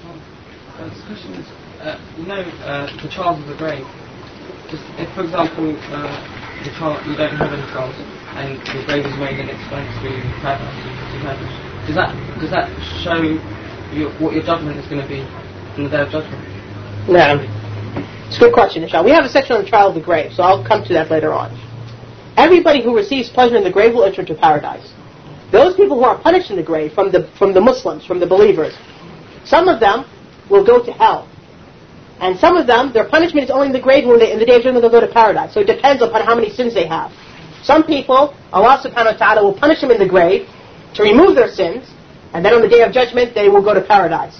Uh, this question is, uh, you know, uh, the trials of the grave. Just if, for example, uh, the trial, you don't have any trials, and the grave is made and it's going to paradise, does that does that show you what your judgment is going to be on the day of judgment? No. It's a good question, inshallah. We have a section on the trial of the grave, so I'll come to that later on. Everybody who receives pleasure in the grave will enter into paradise. Those people who are punished in the grave, from the from the Muslims, from the believers, some of them will go to hell. And some of them, their punishment is only in the grave, when they, in the day of judgment they'll go to paradise. So it depends upon how many sins they have. Some people, Allah subhanahu wa ta'ala will punish them in the grave to remove their sins, and then on the day of judgment they will go to paradise.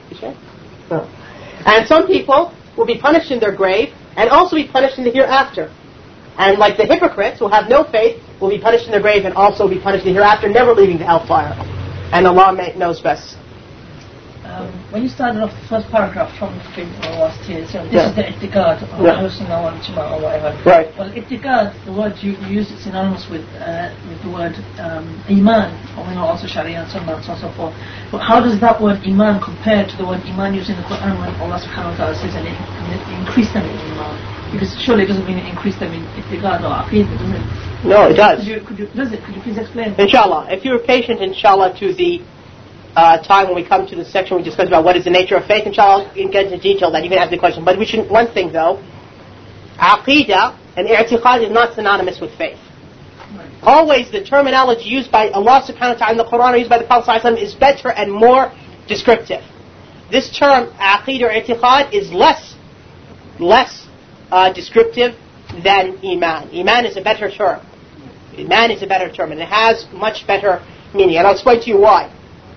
No. And some people will be punished in their grave, and also be punished in the hereafter. And like the hypocrites who have no faith, will be punished in their grave and also be punished in the hereafter, never leaving the hellfire. And Allah may, knows best. Um, when you started off the first paragraph from the thing or last year, so this Yeah. is the i'tiqad or Yeah. Sunnah wal Jama'ah or whatever. Right. Well, i'tiqad, the word you, you use it synonymous with uh, with the word um, iman, or we know also Sharia and Sunnah and so on and so forth. But how does that word iman compare to the word iman used in the Quran when Allah subhanahu wa ta'ala says and it, and it increase them in iman? Because surely it doesn't mean it increase them in i'tiqad or aqidah, does it? No, it does. Could you, could you, does it? Could you please explain? Inshallah. If you're patient, inshallah, to the uh, time when we come to the section we discuss about what is the nature of faith, inshallah, you can get into detail that. You can ask the question. But we should, one thing though, aqidah and i'tiqad is not synonymous with faith. Always the terminology used by Allah subhanahu wa ta'ala in the Quran or used by the Prophet sallallahu alaihi wasallam is better and more descriptive. This term, aqidah or i'tiqad, is less, less uh, descriptive than iman. Iman is a better term. Iman is a better term and it has much better meaning. And I'll explain to you why.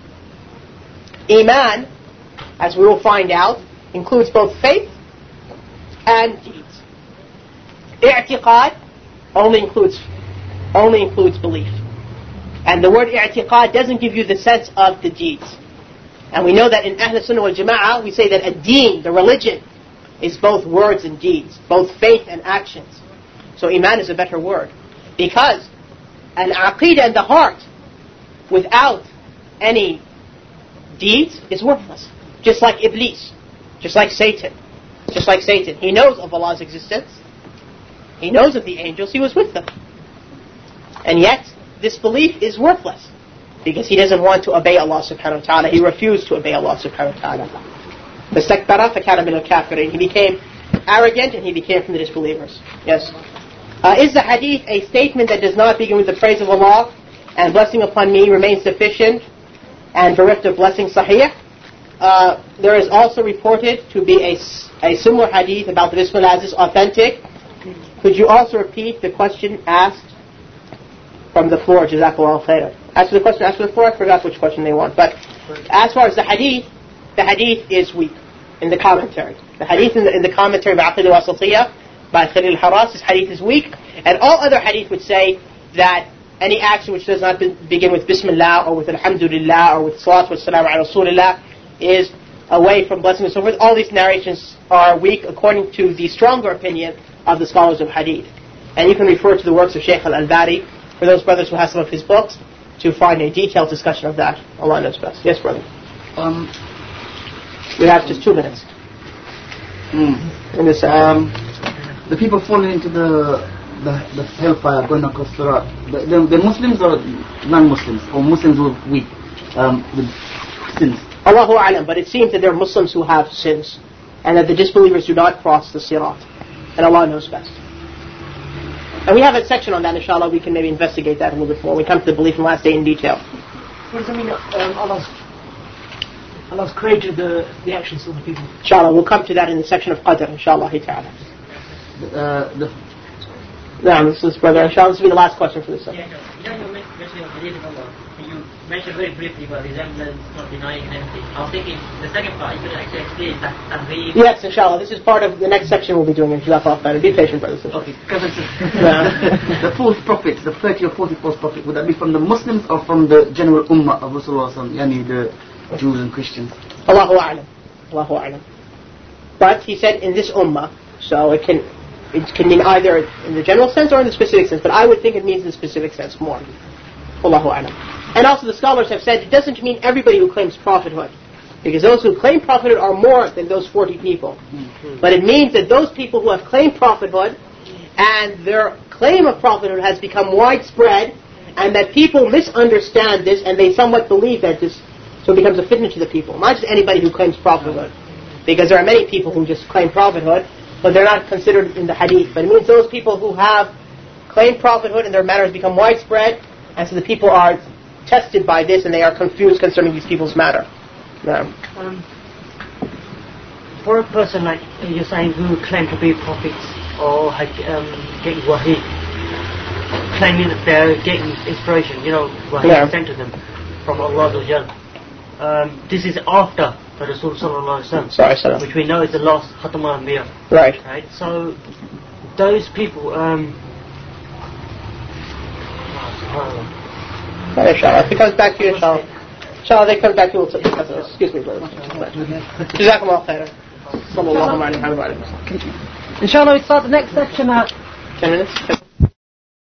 Iman, as we will find out, includes both faith and deeds. I'tiqad only includes only includes belief. And the word i'tiqad doesn't give you the sense of the deeds. And we know that in Ahl Sunnah wal Jama'ah we say that ad-deen, the religion, is both words and deeds, both faith and actions. So iman is a better word. Because an aqidah in the heart without any deeds is worthless. Just like Iblis, just like Satan, just like Satan. He knows of Allah's existence. He knows of the angels. He was with them. And yet, this belief is worthless. Because he doesn't want to obey Allah subhanahu wa ta'ala. He refused to obey Allah subhanahu wa ta'ala. فَاسْتَكْبَرَ فَكَانَ مِنَ الْكَافِرِينَ. He became arrogant and he became from the disbelievers. Yes. Uh, is the hadith a statement that does not begin with the praise of Allah and blessing upon me remains sufficient and bereft of blessing sahih? Uh, there is also reported to be a, a similar hadith about the Bismillah. Is this authentic? Could you also repeat the question asked from the floor? Jazakallahu khairan. As for the question asked from the floor, I forgot which question they want. But as far as the hadith, the hadith is weak in the commentary. The hadith in the, in the commentary by Aqidah Wasatiyah by Khalil al-Haras, this hadith is weak. And all other hadith would say that any action which does not be, begin with Bismillah or with Alhamdulillah or with Salatu wa Salam ala Rasulillah is away from blessing and so forth. All these narrations are weak according to the stronger opinion of the scholars of hadith. And you can refer to the works of Shaykh al-Albani for those brothers who have some of his books to find a detailed discussion of that. Allah knows best. Yes, brother. Um, we have just two minutes. Mm. In this, uh, um, the people falling into the the, the hellfire, going across the road, the, the, the Muslims or non-Muslims, or Muslims with weak um, with sins. Allahu A'lam, but it seems that there are Muslims who have sins, and that the disbelievers do not cross the sirat, and Allah knows best. And we have a section on that, inshallah. We can maybe investigate that a little bit more. We come to the belief in last day in detail. What does that mean? Um, Allah's, Allah's created the, the actions of the people. Inshallah, we'll come to that in the section of Qadr, inshallah ta'ala. Uh, the No, this is brother. Inshallah, this will be the last question for this section. Yeah, yeah, you mentioned the hadith of Allah. You mentioned very briefly about resemblance, not denying and everything. I was thinking the second part, you could actually explain that Tanweer. Yes, inshallah. This is part of the next section we'll be doing. Inshallah. Be patient, brothers. Okay, the fourth prophet, the thirty or forty false prophet, would that be from the Muslims or from the general ummah of Rasulullah, yani the Jews and Christians? Allahu A'lam. Allahu A'lam. But he said in this ummah, so it can it can mean either in the general sense or in the specific sense. But I would think it means in the specific sense more. Allahu A'lam. And also the scholars have said it doesn't mean everybody who claims prophethood. Because those who claim prophethood are more than those forty people. Mm-hmm. But it means that those people who have claimed prophethood and their claim of prophethood has become widespread and that people misunderstand this and they somewhat believe that this, so it becomes a fitna to the people. Not just anybody who claims prophethood. Because there are many people who just claim prophethood, but they're not considered in the hadith. But it means those people who have claimed prophethood and their matter has become widespread, and so the people are tested by this and they are confused concerning these people's matter. Yeah. Um, for a person like you're saying who claim to be prophets or um, getting wahi, claiming that they're getting inspiration, you know, wahi yeah. sent to them from Allah Azza um, this is after the Rasul Sallallahu Alaihi Wasallam, which we know is the last Khatam al-Anbiya. Right. Right. So those people. Um, oh, inshallah. If it comes back to you, inshallah. inshallah they come back to us. Excuse me, brother. Jazakumullah khairan. Sallallahu alayhi wa sallam. Inshallah we start the next section at ten minutes?